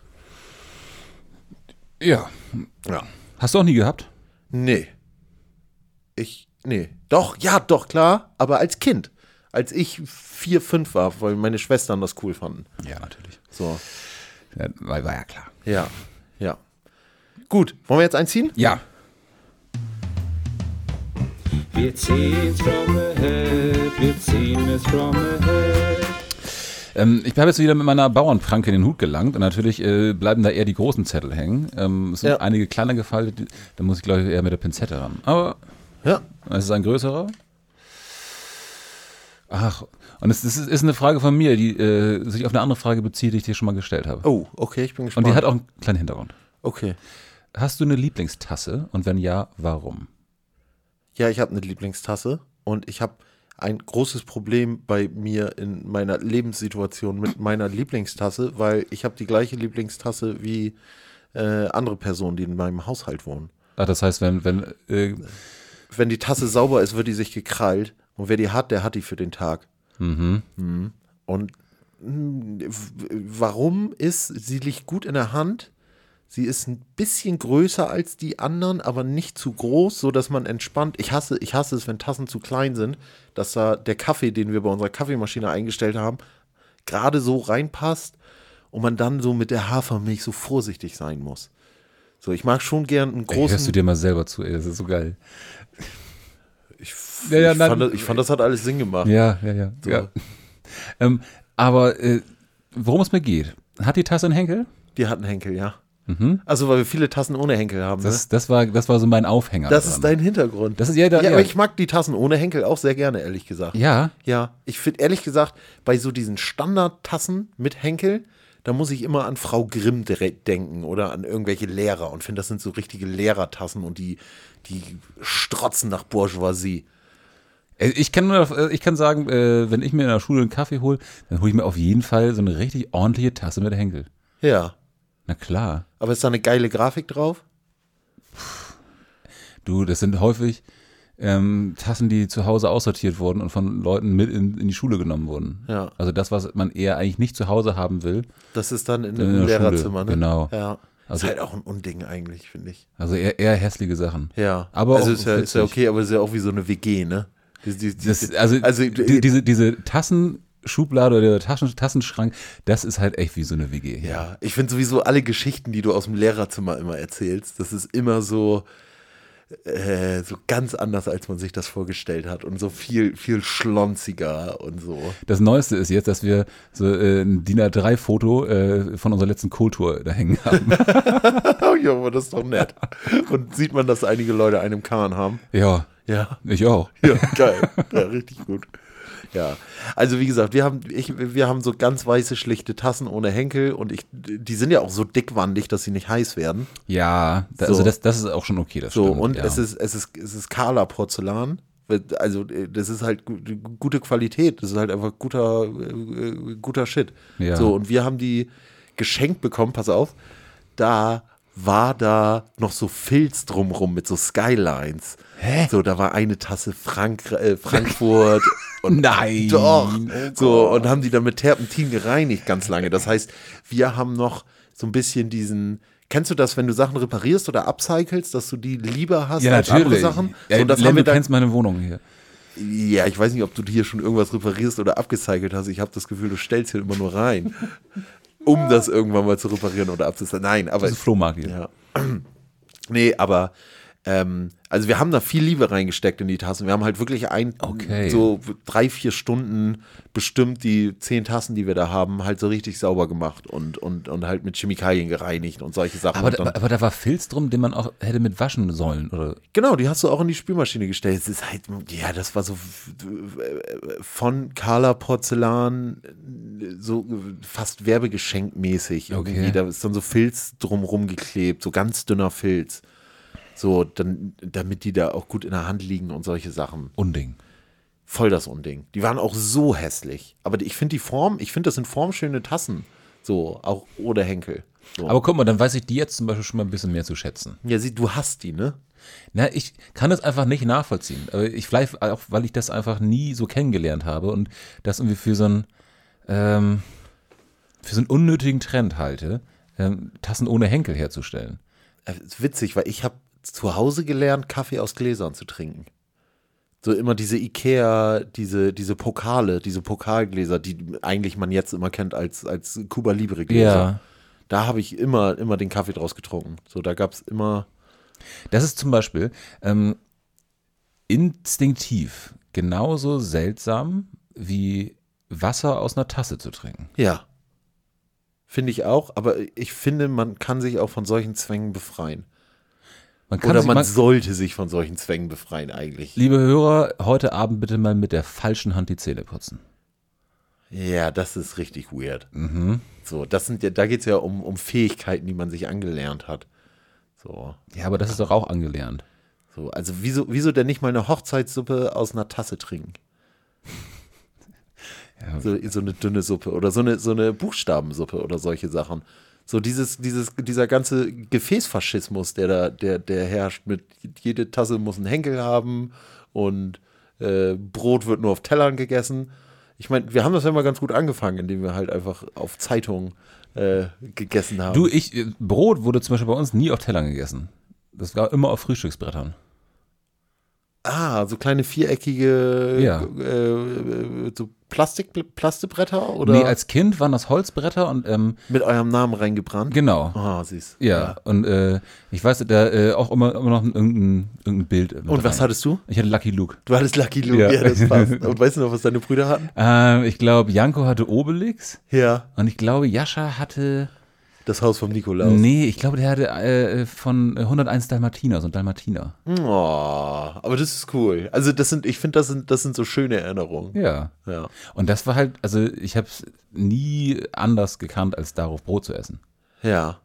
Ja. Ja. Hast du auch nie gehabt? Nee. Ich, nee. Doch, ja, doch, klar. Aber als Kind. Als ich vier, fünf war, weil meine Schwestern das cool fanden. Ja, natürlich. So. Ja, war, war ja klar. Ja, ja. Gut, wollen wir jetzt einziehen? Ja. Wir ziehen's from the head, wir ziehen es from the head. Ähm, ich habe jetzt wieder mit meiner Bauernpranke in den Hut gelangt und natürlich äh, bleiben da eher die großen Zettel hängen. Ähm, es sind Ja. einige kleiner gefaltet, da muss ich glaube ich eher mit der Pinzette ran. Aber Ja. es ist ein größerer. Ach, und es, es ist eine Frage von mir, die äh, sich auf eine andere Frage bezieht, die ich dir schon mal gestellt habe. Oh, okay, ich bin gespannt. Und die hat auch einen kleinen Hintergrund. Okay. Hast du eine Lieblingstasse und wenn ja, warum? Ja, ich habe eine Lieblingstasse und ich habe ein großes Problem bei mir in meiner Lebenssituation mit meiner Lieblingstasse, weil ich habe die gleiche Lieblingstasse wie äh, andere Personen, die in meinem Haushalt wohnen. Ach, das heißt, wenn, wenn äh, Wenn die Tasse sauber ist, wird die sich gekrallt. Und wer die hat, der hat die für den Tag. mhm. Mhm. Und mh, w- warum ist, sie liegt gut in der Hand. Sie ist ein bisschen größer als die anderen, aber nicht zu groß, so dass man entspannt. Ich hasse, ich hasse es, wenn Tassen zu klein sind, dass da der Kaffee, den wir bei unserer Kaffeemaschine eingestellt haben, gerade so reinpasst und man dann so mit der Hafermilch so vorsichtig sein muss. So, ich mag schon gern einen Ey, hörst du großen. dir mal selber zu, ey, das ist so geil. Ich, Ja, ja, ich, nein. fand, das- ich fand, das hat alles Sinn gemacht. Ja, ja, ja. So. ja. Ähm, aber äh, worum es mir geht, hat die Tasse einen Henkel? Die hat einen Henkel, ja. Also, weil wir viele Tassen ohne Henkel haben. Das, ne? das, war, das war so mein Aufhänger. Das dran. ist dein Hintergrund. Das ist ja, da, ja, ja. aber ich mag die Tassen ohne Henkel auch sehr gerne, ehrlich gesagt. Ja, Ja, ich finde ehrlich gesagt, bei so diesen Standardtassen mit Henkel, da muss ich immer an Frau Grimm direkt denken oder an irgendwelche Lehrer und finde, das sind so richtige Lehrertassen und die, die strotzen nach Bourgeoisie. Äh, ich kann, nur, äh, ich kann sagen, äh, wenn ich mir in der Schule einen Kaffee hole, dann hole ich mir auf jeden Fall so eine richtig ordentliche Tasse mit Henkel. Ja, Na klar. aber ist da eine geile Grafik drauf? Du, das sind häufig ähm, Tassen, die zu Hause aussortiert wurden und von Leuten mit in, in die Schule genommen wurden. Ja. Also das, was man eher eigentlich nicht zu Hause haben will. Das ist dann in In einem der Lehrerzimmer, Schule, ne? genau. Ja. Also- ist halt auch ein Unding eigentlich, finde ich. Also eher, eher hässliche Sachen. Ja. Aber also auch ist ja, ist ja witzig. okay, aber ist ja auch wie so eine W G, ne? Die, die, die, Das, also also die, diese, diese Tassenschublade oder der Taschen, Tassenschrank, das ist halt echt wie so eine W G. Ja, ich finde sowieso alle Geschichten, die du aus dem Lehrerzimmer immer erzählst, das ist immer so, äh, so ganz anders, als man sich das vorgestellt hat und so viel, viel schlonziger und so. Das Neueste ist jetzt, dass wir so äh, ein D I N A drei Foto äh, von unserer letzten Kultur da hängen haben. Oh ja, aber das ist doch nett. Und sieht man, dass einige Leute einen im Kahn haben? Ja, Ja. ich auch. Ja, geil. Ja, richtig gut. Ja, also wie gesagt, wir haben, ich, wir haben so ganz weiße, schlichte Tassen ohne Henkel und ich, die sind ja auch so dickwandig, dass sie nicht heiß werden. Ja, da, So. also das, das ist auch schon okay. Das So, stimmt, und ja. es ist, es ist, es ist Kala Porzellan. Also, das ist halt gu- gute Qualität. Das ist halt einfach guter, äh, guter Shit. Ja. So, und wir haben die geschenkt bekommen, pass auf, da war da noch so Filz drumrum mit so Skylines. Hä? So, da war eine Tasse Frank äh, Frankfurt. Und Nein. Doch. Oh so, und haben die dann mit Terpentin gereinigt ganz lange. Das heißt, wir haben noch so ein bisschen diesen. Kennst du das, wenn du Sachen reparierst oder upcyclest, dass du die lieber hast ja, als andere natürlich. Sachen? Ja, So, und das Len, haben wir du dann, kennst meine Wohnung hier. ja, ich weiß nicht, ob du hier schon irgendwas reparierst oder abgecycelt hast. Ich habe das Gefühl, du stellst hier immer nur rein, um das irgendwann mal zu reparieren oder abzucyclen. Nein, aber Das ist Flohmarkt hier. ja. Nee, aber ähm, also wir haben da viel Liebe reingesteckt in die Tassen. Wir haben halt wirklich ein, Okay. so drei, vier Stunden bestimmt die zehn Tassen, die wir da haben, halt so richtig sauber gemacht und, und, und halt mit Chemikalien gereinigt und solche Sachen. Aber, und dann, da, aber da war Filz drum, den man auch hätte mit waschen sollen, oder? genau, die hast du auch in die Spülmaschine gestellt. Es ist halt, ja, das war so von Kala Porzellan so fast werbegeschenkmäßig irgendwie. Okay. Da ist dann so Filz drumrum geklebt, so ganz dünner Filz. So, dann, damit die da auch gut in der Hand liegen und solche Sachen. Unding. Voll das Unding. Die waren auch so hässlich. Aber die- ich finde die Form, ich finde, das sind formschöne Tassen. So, auch ohne Henkel. So. Aber guck mal, dann weiß ich die jetzt zum Beispiel schon mal ein bisschen mehr zu schätzen. ja, sieh, du hast die, ne? Na, ich kann das einfach nicht nachvollziehen. Aber ich vielleicht auch, weil ich das einfach nie so kennengelernt habe und das irgendwie für so einen, ähm, für so einen unnötigen Trend halte, ähm, Tassen ohne Henkel herzustellen. Das ist witzig, weil ich habe zu Hause gelernt, Kaffee aus Gläsern zu trinken. So immer diese Ikea, diese, diese Pokale, diese Pokalgläser, die eigentlich man jetzt immer kennt als, als Cuba Libre Gläser. Ja. Da habe ich immer, immer den Kaffee draus getrunken. So, da gab es immer. Das ist zum Beispiel ähm, instinktiv genauso seltsam wie Wasser aus einer Tasse zu trinken. Ja. Finde ich auch, aber ich finde, man kann sich auch von solchen Zwängen befreien. Man kann Oder sich, man, man, sollte sich von solchen Zwängen befreien eigentlich. liebe Hörer, heute Abend bitte mal mit der falschen Hand die Zähne putzen. Ja, das ist richtig weird. Mhm. So, das sind ja, da geht es ja um, um Fähigkeiten, die man sich angelernt hat. So, Ja, aber das ist doch auch angelernt. so, also wieso, wieso denn nicht mal eine Hochzeitssuppe aus einer Tasse trinken? Ja. So, so eine dünne Suppe oder so eine, so eine Buchstabensuppe oder solche Sachen. So dieses, dieses, dieser ganze Gefäßfaschismus, der da, der, der herrscht mit jede Tasse muss einen Henkel haben und äh, Brot wird nur auf Tellern gegessen. Ich meine, wir haben das ja mal ganz gut angefangen, indem wir halt einfach auf Zeitungen äh, gegessen haben. Du, ich, äh, Brot wurde zum Beispiel bei uns nie auf Tellern gegessen. Das war immer auf Frühstücksbrettern. Ah, so kleine viereckige Ja. äh, so Plastik, Plastebretter oder Nee, als Kind waren das Holzbretter und ähm, mit eurem Namen reingebrannt? genau. Ah, süß. Ja, und äh, ich weiß, da äh, auch immer, immer noch irgendein, irgendein Bild. mit Und was rein. hattest du? Ich hatte Lucky Luke. Du hattest Lucky Luke, ja, Ja. das passt. Und weißt du noch, was deine Brüder hatten? Ähm, ich glaube, Janko hatte Obelix Ja, und ich glaube, Jascha hatte. das Haus vom Nikolaus. Nee, ich glaube, der hatte äh, von hunderteins Dalmatiner, so ein Dalmatiner. Oh, aber das ist cool. Also das sind, ich finde, das sind, das sind so schöne Erinnerungen. Ja. Ja. Und das war halt, also ich habe es nie anders gekannt, als darauf Brot zu essen. Ja.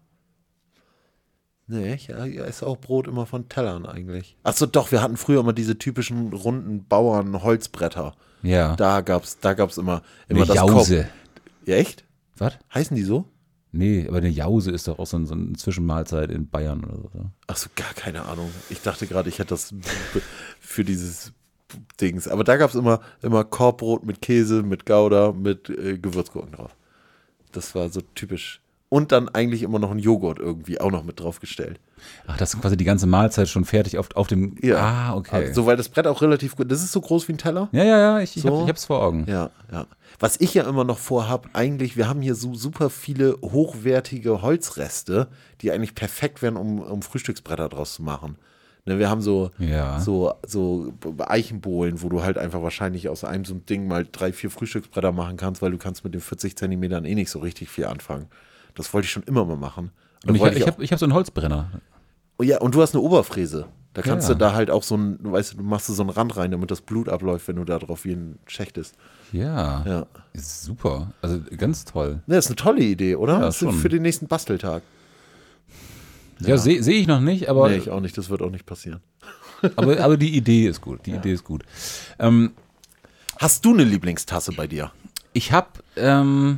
Nee, ich ja, esse auch Brot immer von Tellern eigentlich. Achso, doch, wir hatten früher immer diese typischen runden Bauern-Holzbretter. Ja. Da gab's, da gab's immer, immer Eine das Jause. Kopf. Ja, echt? Was? Heißen die so? Nee, aber eine Jause ist doch auch so, ein, so eine Zwischenmahlzeit in Bayern oder so. Achso, gar keine Ahnung. Ich dachte gerade, ich hätte das b- für dieses Dings. Aber da gab's immer, immer Korbbrot mit Käse, mit Gouda, mit äh, Gewürzgurken drauf. Das war so typisch. Und dann eigentlich immer noch ein Joghurt irgendwie auch noch mit draufgestellt. Ach, das ist quasi die ganze Mahlzeit schon fertig auf, auf dem. Ja. Ah, okay. Also, weil das Brett auch relativ gut, das ist so groß wie ein Teller. ja, ja, ja, ich, ich, So. hab, ich hab's vor Augen. Ja, ja. Was ich ja immer noch vorhab, eigentlich, wir haben hier so super viele hochwertige Holzreste, die eigentlich perfekt wären, um, um Frühstücksbretter draus zu machen. Ne, wir haben so, Ja. so, so Eichenbohlen, wo du halt einfach wahrscheinlich aus einem so einem Ding mal drei, vier Frühstücksbretter machen kannst, weil du kannst mit den vierzig Zentimetern eh nicht so richtig viel anfangen. Das wollte ich schon immer mal machen. Und ich, wollte ich, auch- hab, ich hab so einen Holzbrenner. Oh ja, und du hast eine Oberfräse. Da kannst Ja. du da halt auch so ein, du weißt, du machst du so einen Rand rein, damit das Blut abläuft, wenn du da drauf wie ein schächtest. Ja. Ja. Ist super. Also ganz toll. Ne, das ist eine tolle Idee, oder? Ja, Das ist schon. für den nächsten Basteltag. Ja, sehe seh ich noch nicht, aber, Nee, ich auch nicht, das wird auch nicht passieren. aber, aber die Idee ist gut. Die Idee ist gut. Ähm, Hast du eine Lieblingstasse bei dir? ich habe, ähm,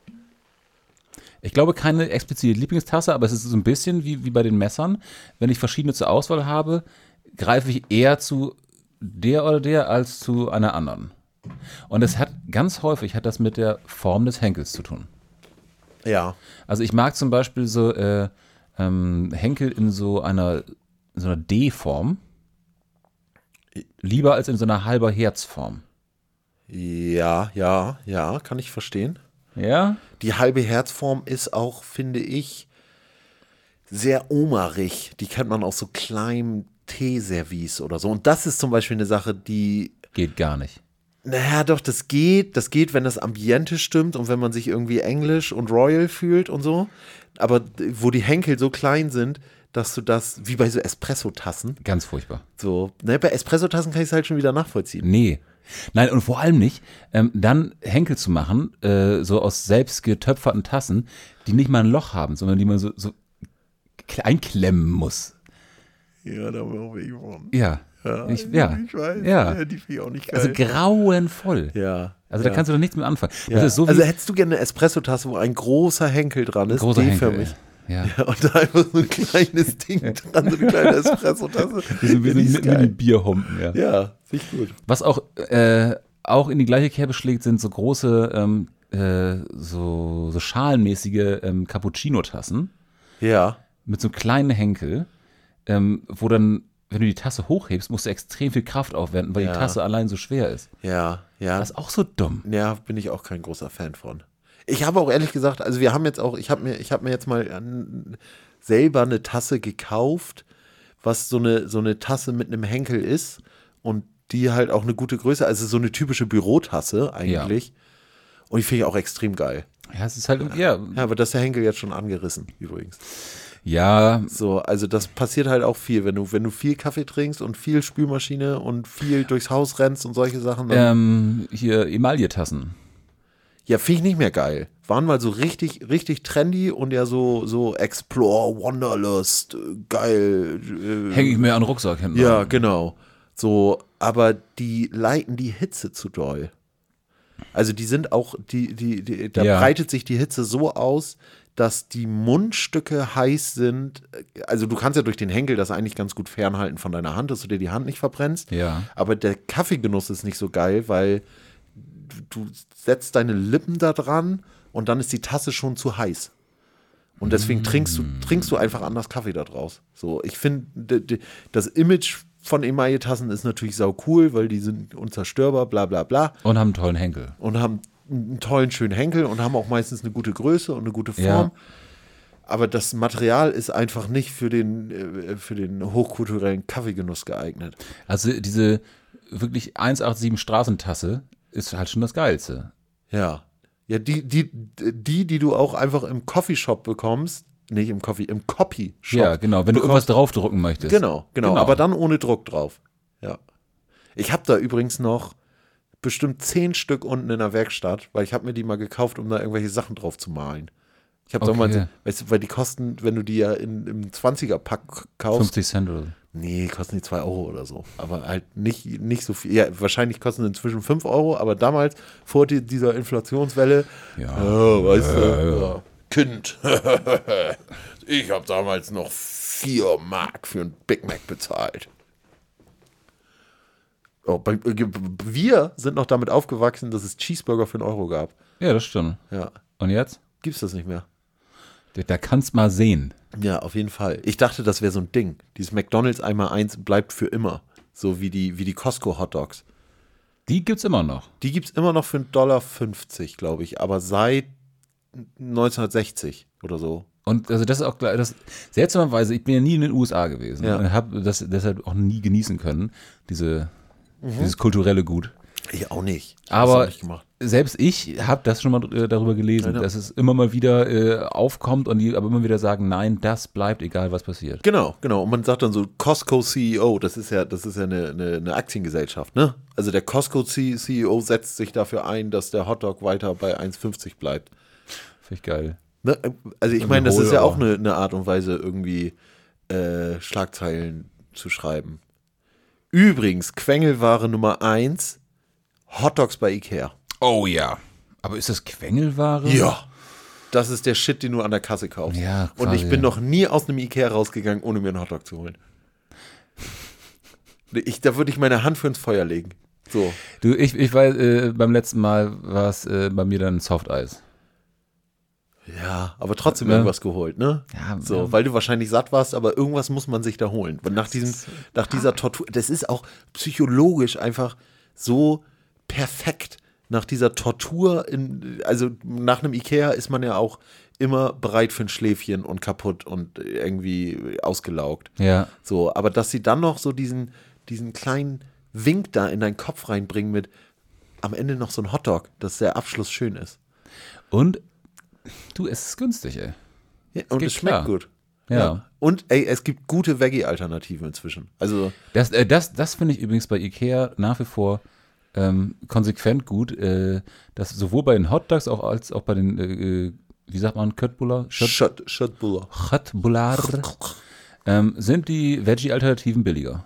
ich glaube, keine explizite Lieblingstasse, aber es ist so ein bisschen wie, wie bei den Messern. Wenn ich verschiedene zur Auswahl habe, greife ich eher zu der oder der als zu einer anderen. Und es hat ganz häufig hat das mit der Form des Henkels zu tun. Ja. Also ich mag zum Beispiel so äh, ähm, Henkel in so einer, in so einer D-Form lieber als in so einer halber Herzform. Ja, ja, ja, kann ich verstehen. Ja? Die halbe Herzform ist auch, finde ich, sehr omerig. Die kennt man aus so kleinen Teeservice oder so. Und das ist zum Beispiel eine Sache, die, Geht gar nicht. naja, doch, das geht. Das geht, wenn das Ambiente stimmt und wenn man sich irgendwie englisch und royal fühlt und so. Aber wo die Henkel so klein sind, dass du das, wie bei so Espresso-Tassen, Ganz furchtbar. so, ne, bei Espresso-Tassen kann ich es halt schon wieder nachvollziehen. Nee. Nein, und vor allem nicht, ähm, dann Henkel zu machen, äh, so aus selbst getöpferten Tassen, die nicht mal ein Loch haben, sondern die man so, so einklemmen muss. Ja, da bin ich von. Ja. Ja, ich, ja. ich weiß. Ja. Die finde ich auch nicht geil. Also grauenvoll. ja. Also ja. da kannst du doch nichts mit anfangen. Ja. Das ist so wie Also hättest du gerne eine Espresso-Tasse, wo ein großer Henkel dran ist, großer Henkel. D-förmig. Ja. Ja, und da einfach so ein kleines Ding dran, so eine kleine Espresso-Tasse. Wie so, wie so Die ist ein geil. Mini-Bierhumpen, ja. Ja, finde ich gut. Was auch, äh, auch in die gleiche Kerbe schlägt, sind so große, ähm, äh, so, so schalenmäßige ähm, Cappuccino-Tassen Ja. mit so einem kleinen Henkel, ähm, wo dann, wenn du die Tasse hochhebst, musst du extrem viel Kraft aufwenden, weil Ja. die Tasse allein so schwer ist. Ja, ja. Das ist auch so dumm. Ja, bin ich auch kein großer Fan von. Ich habe auch ehrlich gesagt, also wir haben jetzt auch, ich habe mir, ich habe mir jetzt mal an, selber eine Tasse gekauft, was so eine, so eine Tasse mit einem Henkel ist und die halt auch eine gute Größe, also so eine typische Bürotasse eigentlich. Und die finde ich auch extrem geil. Ja, es ist halt, ja, Ja, aber das ist der Henkel jetzt schon angerissen, übrigens. ja, So, also das passiert halt auch viel, wenn du, wenn du viel Kaffee trinkst und viel Spülmaschine und viel durchs Haus rennst und solche Sachen. Dann, ähm, hier Emaille-Tassen. Ja, finde ich nicht mehr geil. Waren mal so richtig, richtig trendy und ja so, so Explore, Wanderlust, äh, geil. Äh, Hänge ich mir an den Rucksack hinten. ja, an. genau. So, aber die leiten die Hitze zu doll. Also die sind auch, die, die, die da Ja. breitet sich die Hitze so aus, dass die Mundstücke heiß sind. Also du kannst ja durch den Henkel das eigentlich ganz gut fernhalten von deiner Hand, dass du dir die Hand nicht verbrennst. Ja. Aber der Kaffeegenuss ist nicht so geil, weil du setzt deine Lippen da dran und dann ist die Tasse schon zu heiß. Und deswegen trinkst du, trinkst du einfach anders Kaffee da draus. So, ich finde, das Image von Emaille-Tassen ist natürlich sau cool, weil die sind unzerstörbar, bla bla bla. Und haben einen tollen Henkel. Und haben einen tollen, schönen Henkel und haben auch meistens eine gute Größe und eine gute Form. Ja. Aber das Material ist einfach nicht für den, äh, für den hochkulturellen Kaffeegenuss geeignet. Also diese wirklich eins acht sieben Straßentasse ist halt schon das Geilste. Ja. Ja, die, die, die, die du auch einfach im Coffeeshop bekommst, nicht im Coffee, im Copy-Shop. Ja, genau, wenn du irgendwas bekommst. draufdrucken möchtest. Genau, genau, Genau. aber dann ohne Druck drauf. Ja. Ich habe da übrigens noch bestimmt zehn Stück unten in der Werkstatt, weil ich habe mir die mal gekauft, um da irgendwelche Sachen drauf zu malen. Ich habe Okay. doch mal, so, weißt du, weil die kosten, wenn du die ja in, im zwanziger-Pack kaufst, fünfzig Cent oder so. nee, kosten die zwei Euro oder so. Aber halt nicht, nicht so viel. Ja, wahrscheinlich kosten sie inzwischen fünf Euro, aber damals, vor die, dieser Inflationswelle, Ja. oh, weißt du, Ja, ja. ja. Kind, ich habe damals noch vier Mark für einen Big Mac bezahlt. Oh, bei, wir sind noch damit aufgewachsen, dass es Cheeseburger für einen Euro gab. Ja, das stimmt. Ja, Und jetzt? gibt's das nicht mehr. Da, da kannst mal sehen. Ja, auf jeden Fall. Ich dachte, das wäre so ein Ding. Dieses McDonald's einmal eins bleibt für immer. So wie die, wie die Costco Hotdogs. Die gibt's immer noch. Die gibt es immer noch für einen Dollar fünfzig, glaube ich. Aber seit neunzehnhundertsechzig oder so. Und also das ist auch klar, das seltsamerweise, ich bin ja nie in den U S A gewesen Ja. und habe das deshalb auch nie genießen können, diese, Mhm. dieses kulturelle Gut. Ich auch nicht. Ich hab's Aber auch nicht gemacht. selbst ich habe das schon mal äh, darüber gelesen, Ja, ja. dass es immer mal wieder äh, aufkommt und die aber immer wieder sagen, nein, das bleibt, egal was passiert. Genau, genau. Und man sagt dann so Costco C E O, das ist ja, das ist ja eine, eine, eine Aktiengesellschaft, ne? Also der Costco C E O setzt sich dafür ein, dass der Hotdog weiter bei eins fünfzig bleibt. Finde ich geil. Ne? Also ich Und meine, das hol ist ja auch. auch eine, eine Art und Weise, irgendwie äh, Schlagzeilen zu schreiben. Übrigens, Quengelware Nummer eins, Hotdogs bei Ikea. Oh ja. Aber ist das Quengelware? Ja. Das ist der Shit, den du an der Kasse kaufst. Ja, Und quasi. ich bin noch nie aus einem Ikea rausgegangen, ohne mir einen Hotdog zu holen. Ich, da würde ich meine Hand für ins Feuer legen. So. Du, ich, ich weiß, äh, beim letzten Mal war es äh, bei mir dann Softeis. Ja, aber trotzdem Ja. irgendwas geholt, ne? Ja, so, ja. weil du wahrscheinlich satt warst, aber irgendwas muss man sich da holen. Und nach diesem, nach dieser Tortur, das ist auch psychologisch einfach so perfekt. Nach dieser Tortur, in, also nach einem Ikea ist man ja auch immer bereit für ein Schläfchen und kaputt und irgendwie ausgelaugt. Ja. So, aber dass sie dann noch so diesen, diesen kleinen Wink da in deinen Kopf reinbringen mit am Ende noch so ein Hotdog, dass der Abschluss schön ist. Und du, es ist günstig, ey. Ja, und geht es schmeckt klar. gut. Ja. Und ey, es gibt gute Veggie-Alternativen inzwischen. Also, Das, äh, das, das finde ich übrigens bei Ikea nach wie vor ähm, konsequent gut, äh, dass sowohl bei den Hotdogs auch als auch bei den, äh, wie sagt man, Köttbullar? Schött, Schöttbuller. Köttbullar ähm, sind die Veggie-Alternativen billiger.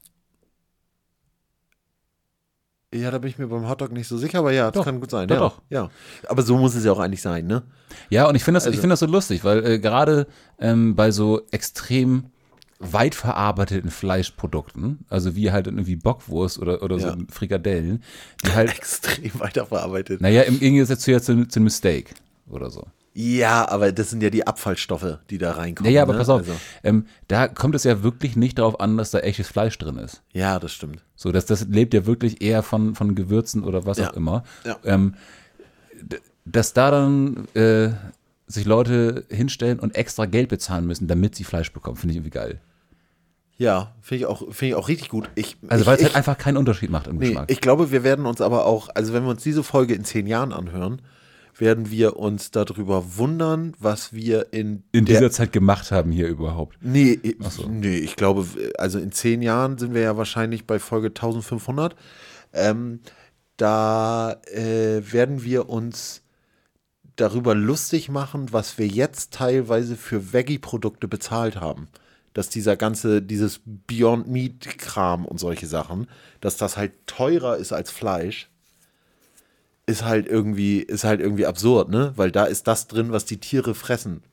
Ja, da bin ich mir beim Hotdog nicht so sicher, aber ja, das Doch. kann gut sein. Doch, ja. doch. ja. Aber so muss es ja auch eigentlich sein, ne? Ja, und ich finde das, ich Also- finde das so lustig, weil äh, gerade ähm, bei so extrem weit verarbeiteten Fleischprodukten, also wie halt irgendwie Bockwurst oder, oder Ja. so Frikadellen, die halt, Extrem weiterverarbeitet. naja, im Gegensatz zu jetzt zu, zu einem Steak oder so. Ja, aber das sind ja die Abfallstoffe, die da reinkommen. Ja, ja, aber ne? pass auf, Also, ähm, da kommt es ja wirklich nicht darauf an, dass da echtes Fleisch drin ist. ja, das stimmt. So, das, das lebt ja wirklich eher von, von Gewürzen oder was Ja. auch immer. Ja. Ähm, d- dass da dann äh, sich Leute hinstellen und extra Geld bezahlen müssen, damit sie Fleisch bekommen, finde ich irgendwie geil. Ja, finde ich, auch- finde ich auch richtig gut. Ich, Also ich, weil es ich, halt einfach keinen Unterschied macht im nee, Geschmack. ich glaube, wir werden uns aber auch, also wenn wir uns diese Folge in zehn Jahren anhören, werden wir uns darüber wundern, was wir in, in der dieser Zeit gemacht haben hier überhaupt. Nee, ich- so. nee, ich glaube, also in zehn Jahren sind wir ja wahrscheinlich bei Folge eintausendfünfhundert. Ähm, da äh, werden wir uns darüber lustig machen, was wir jetzt teilweise für Veggie-Produkte bezahlt haben. dass dieser ganze, dieses Beyond Meat-Kram und solche Sachen, dass das halt teurer ist als Fleisch, ist halt irgendwie, ist halt irgendwie absurd, ne? Weil da ist das drin, was die Tiere fressen.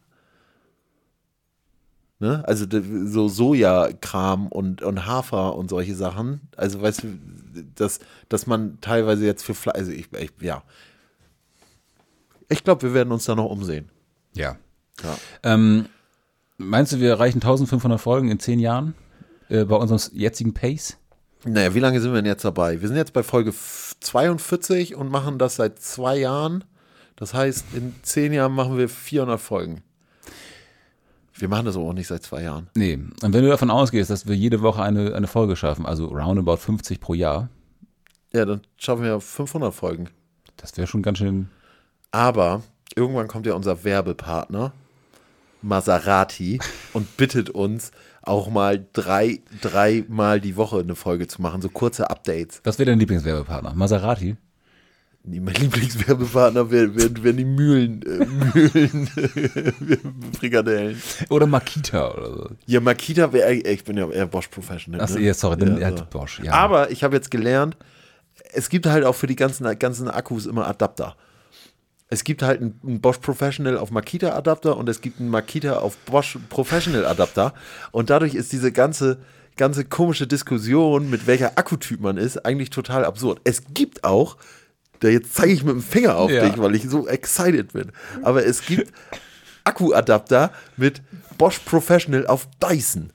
Ne? Also so Sojakram und, und Hafer und solche Sachen. Also weißt du, dass, dass man teilweise jetzt für Fleisch, also ich, ich ja. Ich glaube, wir werden uns da noch umsehen. Ja. Ja. Ähm, meinst du, wir erreichen eintausendfünfhundert Folgen in zehn Jahren äh, bei unserem jetzigen Pace? Naja, wie lange sind wir denn jetzt dabei? Wir sind jetzt bei Folge zweiundvierzig und machen das seit zwei Jahren. Das heißt, in zehn Jahren machen wir vierhundert Folgen. Wir machen das aber auch nicht seit zwei Jahren. Nee, und wenn du davon ausgehst, dass wir jede Woche eine, eine Folge schaffen, also roundabout fünfzig pro Jahr. Ja, dann schaffen wir fünfhundert Folgen. Das wäre schon ganz schön. Aber irgendwann kommt ja unser Werbepartner Maserati und bittet uns auch mal drei, dreimal die Woche eine Folge zu machen, so kurze Updates. Was wäre dein Lieblingswerbepartner? Maserati? Nee, mein Lieblingswerbepartner wären wär, wär die Mühlen, äh, Mühlen Frikadellen. Oder Makita oder so. Ja, Makita wäre, ich bin ja eher Bosch Professional. Achso, ne? ja, sorry, dann Ja, ja, so. Bosch, ja. Aber ich habe jetzt gelernt, es gibt halt auch für die ganzen, ganzen Akkus immer Adapter. Es gibt halt einen, einen Bosch Professional auf Makita Adapter und es gibt einen Makita auf Bosch Professional Adapter. Und dadurch ist diese ganze, ganze komische Diskussion, mit welcher Akkutyp man ist, eigentlich total absurd. Es gibt auch, da jetzt zeige ich mit dem Finger auf Ja. dich, weil ich so excited bin, aber es gibt Akkuadapter mit Bosch Professional auf Dyson.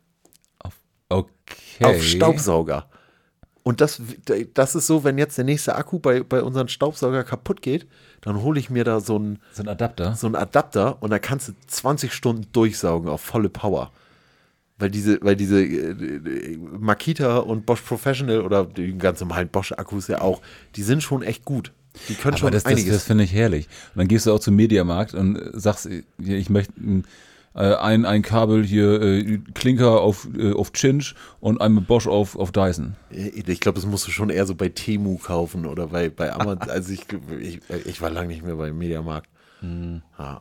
Okay. Auf Staubsauger. Und das, das ist so, wenn jetzt der nächste Akku bei, bei unseren Staubsauger kaputt geht, dann hole ich mir da so einen, So ein Adapter. so einen Adapter und da kannst du zwanzig Stunden durchsaugen auf volle Power. Weil diese, weil diese äh, Makita und Bosch Professional oder die ganzen normalen Bosch-Akkus ja auch, die sind schon echt gut. Die können Aber schon das, das, einiges. das finde ich herrlich. Und dann gehst du auch zum Mediamarkt und sagst, hier, ich möchte ein, äh, ein, ein Kabel hier, äh, Klinker auf, äh, auf Cinch und einmal Bosch auf, auf Dyson. Ich glaube, das musst du schon eher so bei Temu kaufen oder bei, bei Amazon. Also ich, ich, ich war lange nicht mehr beim Mediamarkt. Hm. Ja.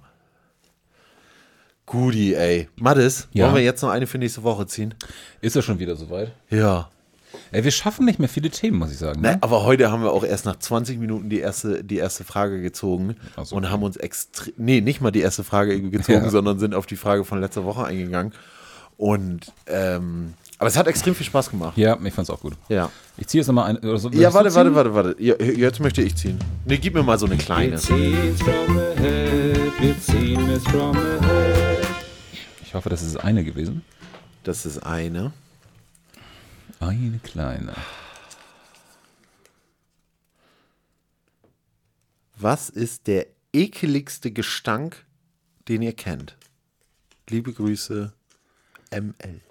Guti, ey. Maddis, Ja. wollen wir jetzt noch eine für nächste Woche ziehen? Ist das schon wieder soweit? Ja. Ey, wir schaffen nicht mehr viele Themen, muss ich sagen. Ne? Ne, aber heute haben wir auch erst nach zwanzig Minuten die erste, die erste Frage gezogen Ach so. und haben uns extrem, nee, nicht mal die erste Frage gezogen, Ja. sondern sind auf die Frage von letzter Woche eingegangen. Und, ähm, aber es hat extrem viel Spaß gemacht. Ja, ich fand's auch gut. Ja. Ich ziehe jetzt nochmal ein. Oder so, Ja, warte, willst du warte, ziehen? warte, warte. Ja, jetzt möchte ich ziehen. Nee, gib mir mal so eine kleine. Wir ziehen's from the head, wir ziehen es from the head. Ich hoffe, das ist eine gewesen. Das ist eine. Eine kleine. Was ist der ekeligste Gestank, den ihr kennt? Liebe Grüße, M L.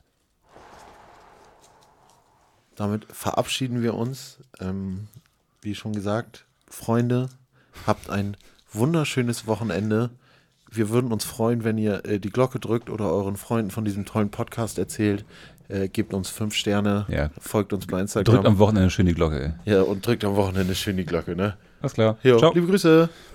Damit verabschieden wir uns. Ähm, wie schon gesagt, Freunde, habt ein wunderschönes Wochenende. Wir würden uns freuen, wenn ihr äh, die Glocke drückt oder euren Freunden von diesem tollen Podcast erzählt. Äh, gebt uns fünf Sterne, Ja. folgt uns bei Instagram. Drückt am Wochenende schön die Glocke, ey. Ja, und drückt am Wochenende schön die Glocke, ne? Alles klar. Jo, Ciao. liebe Grüße.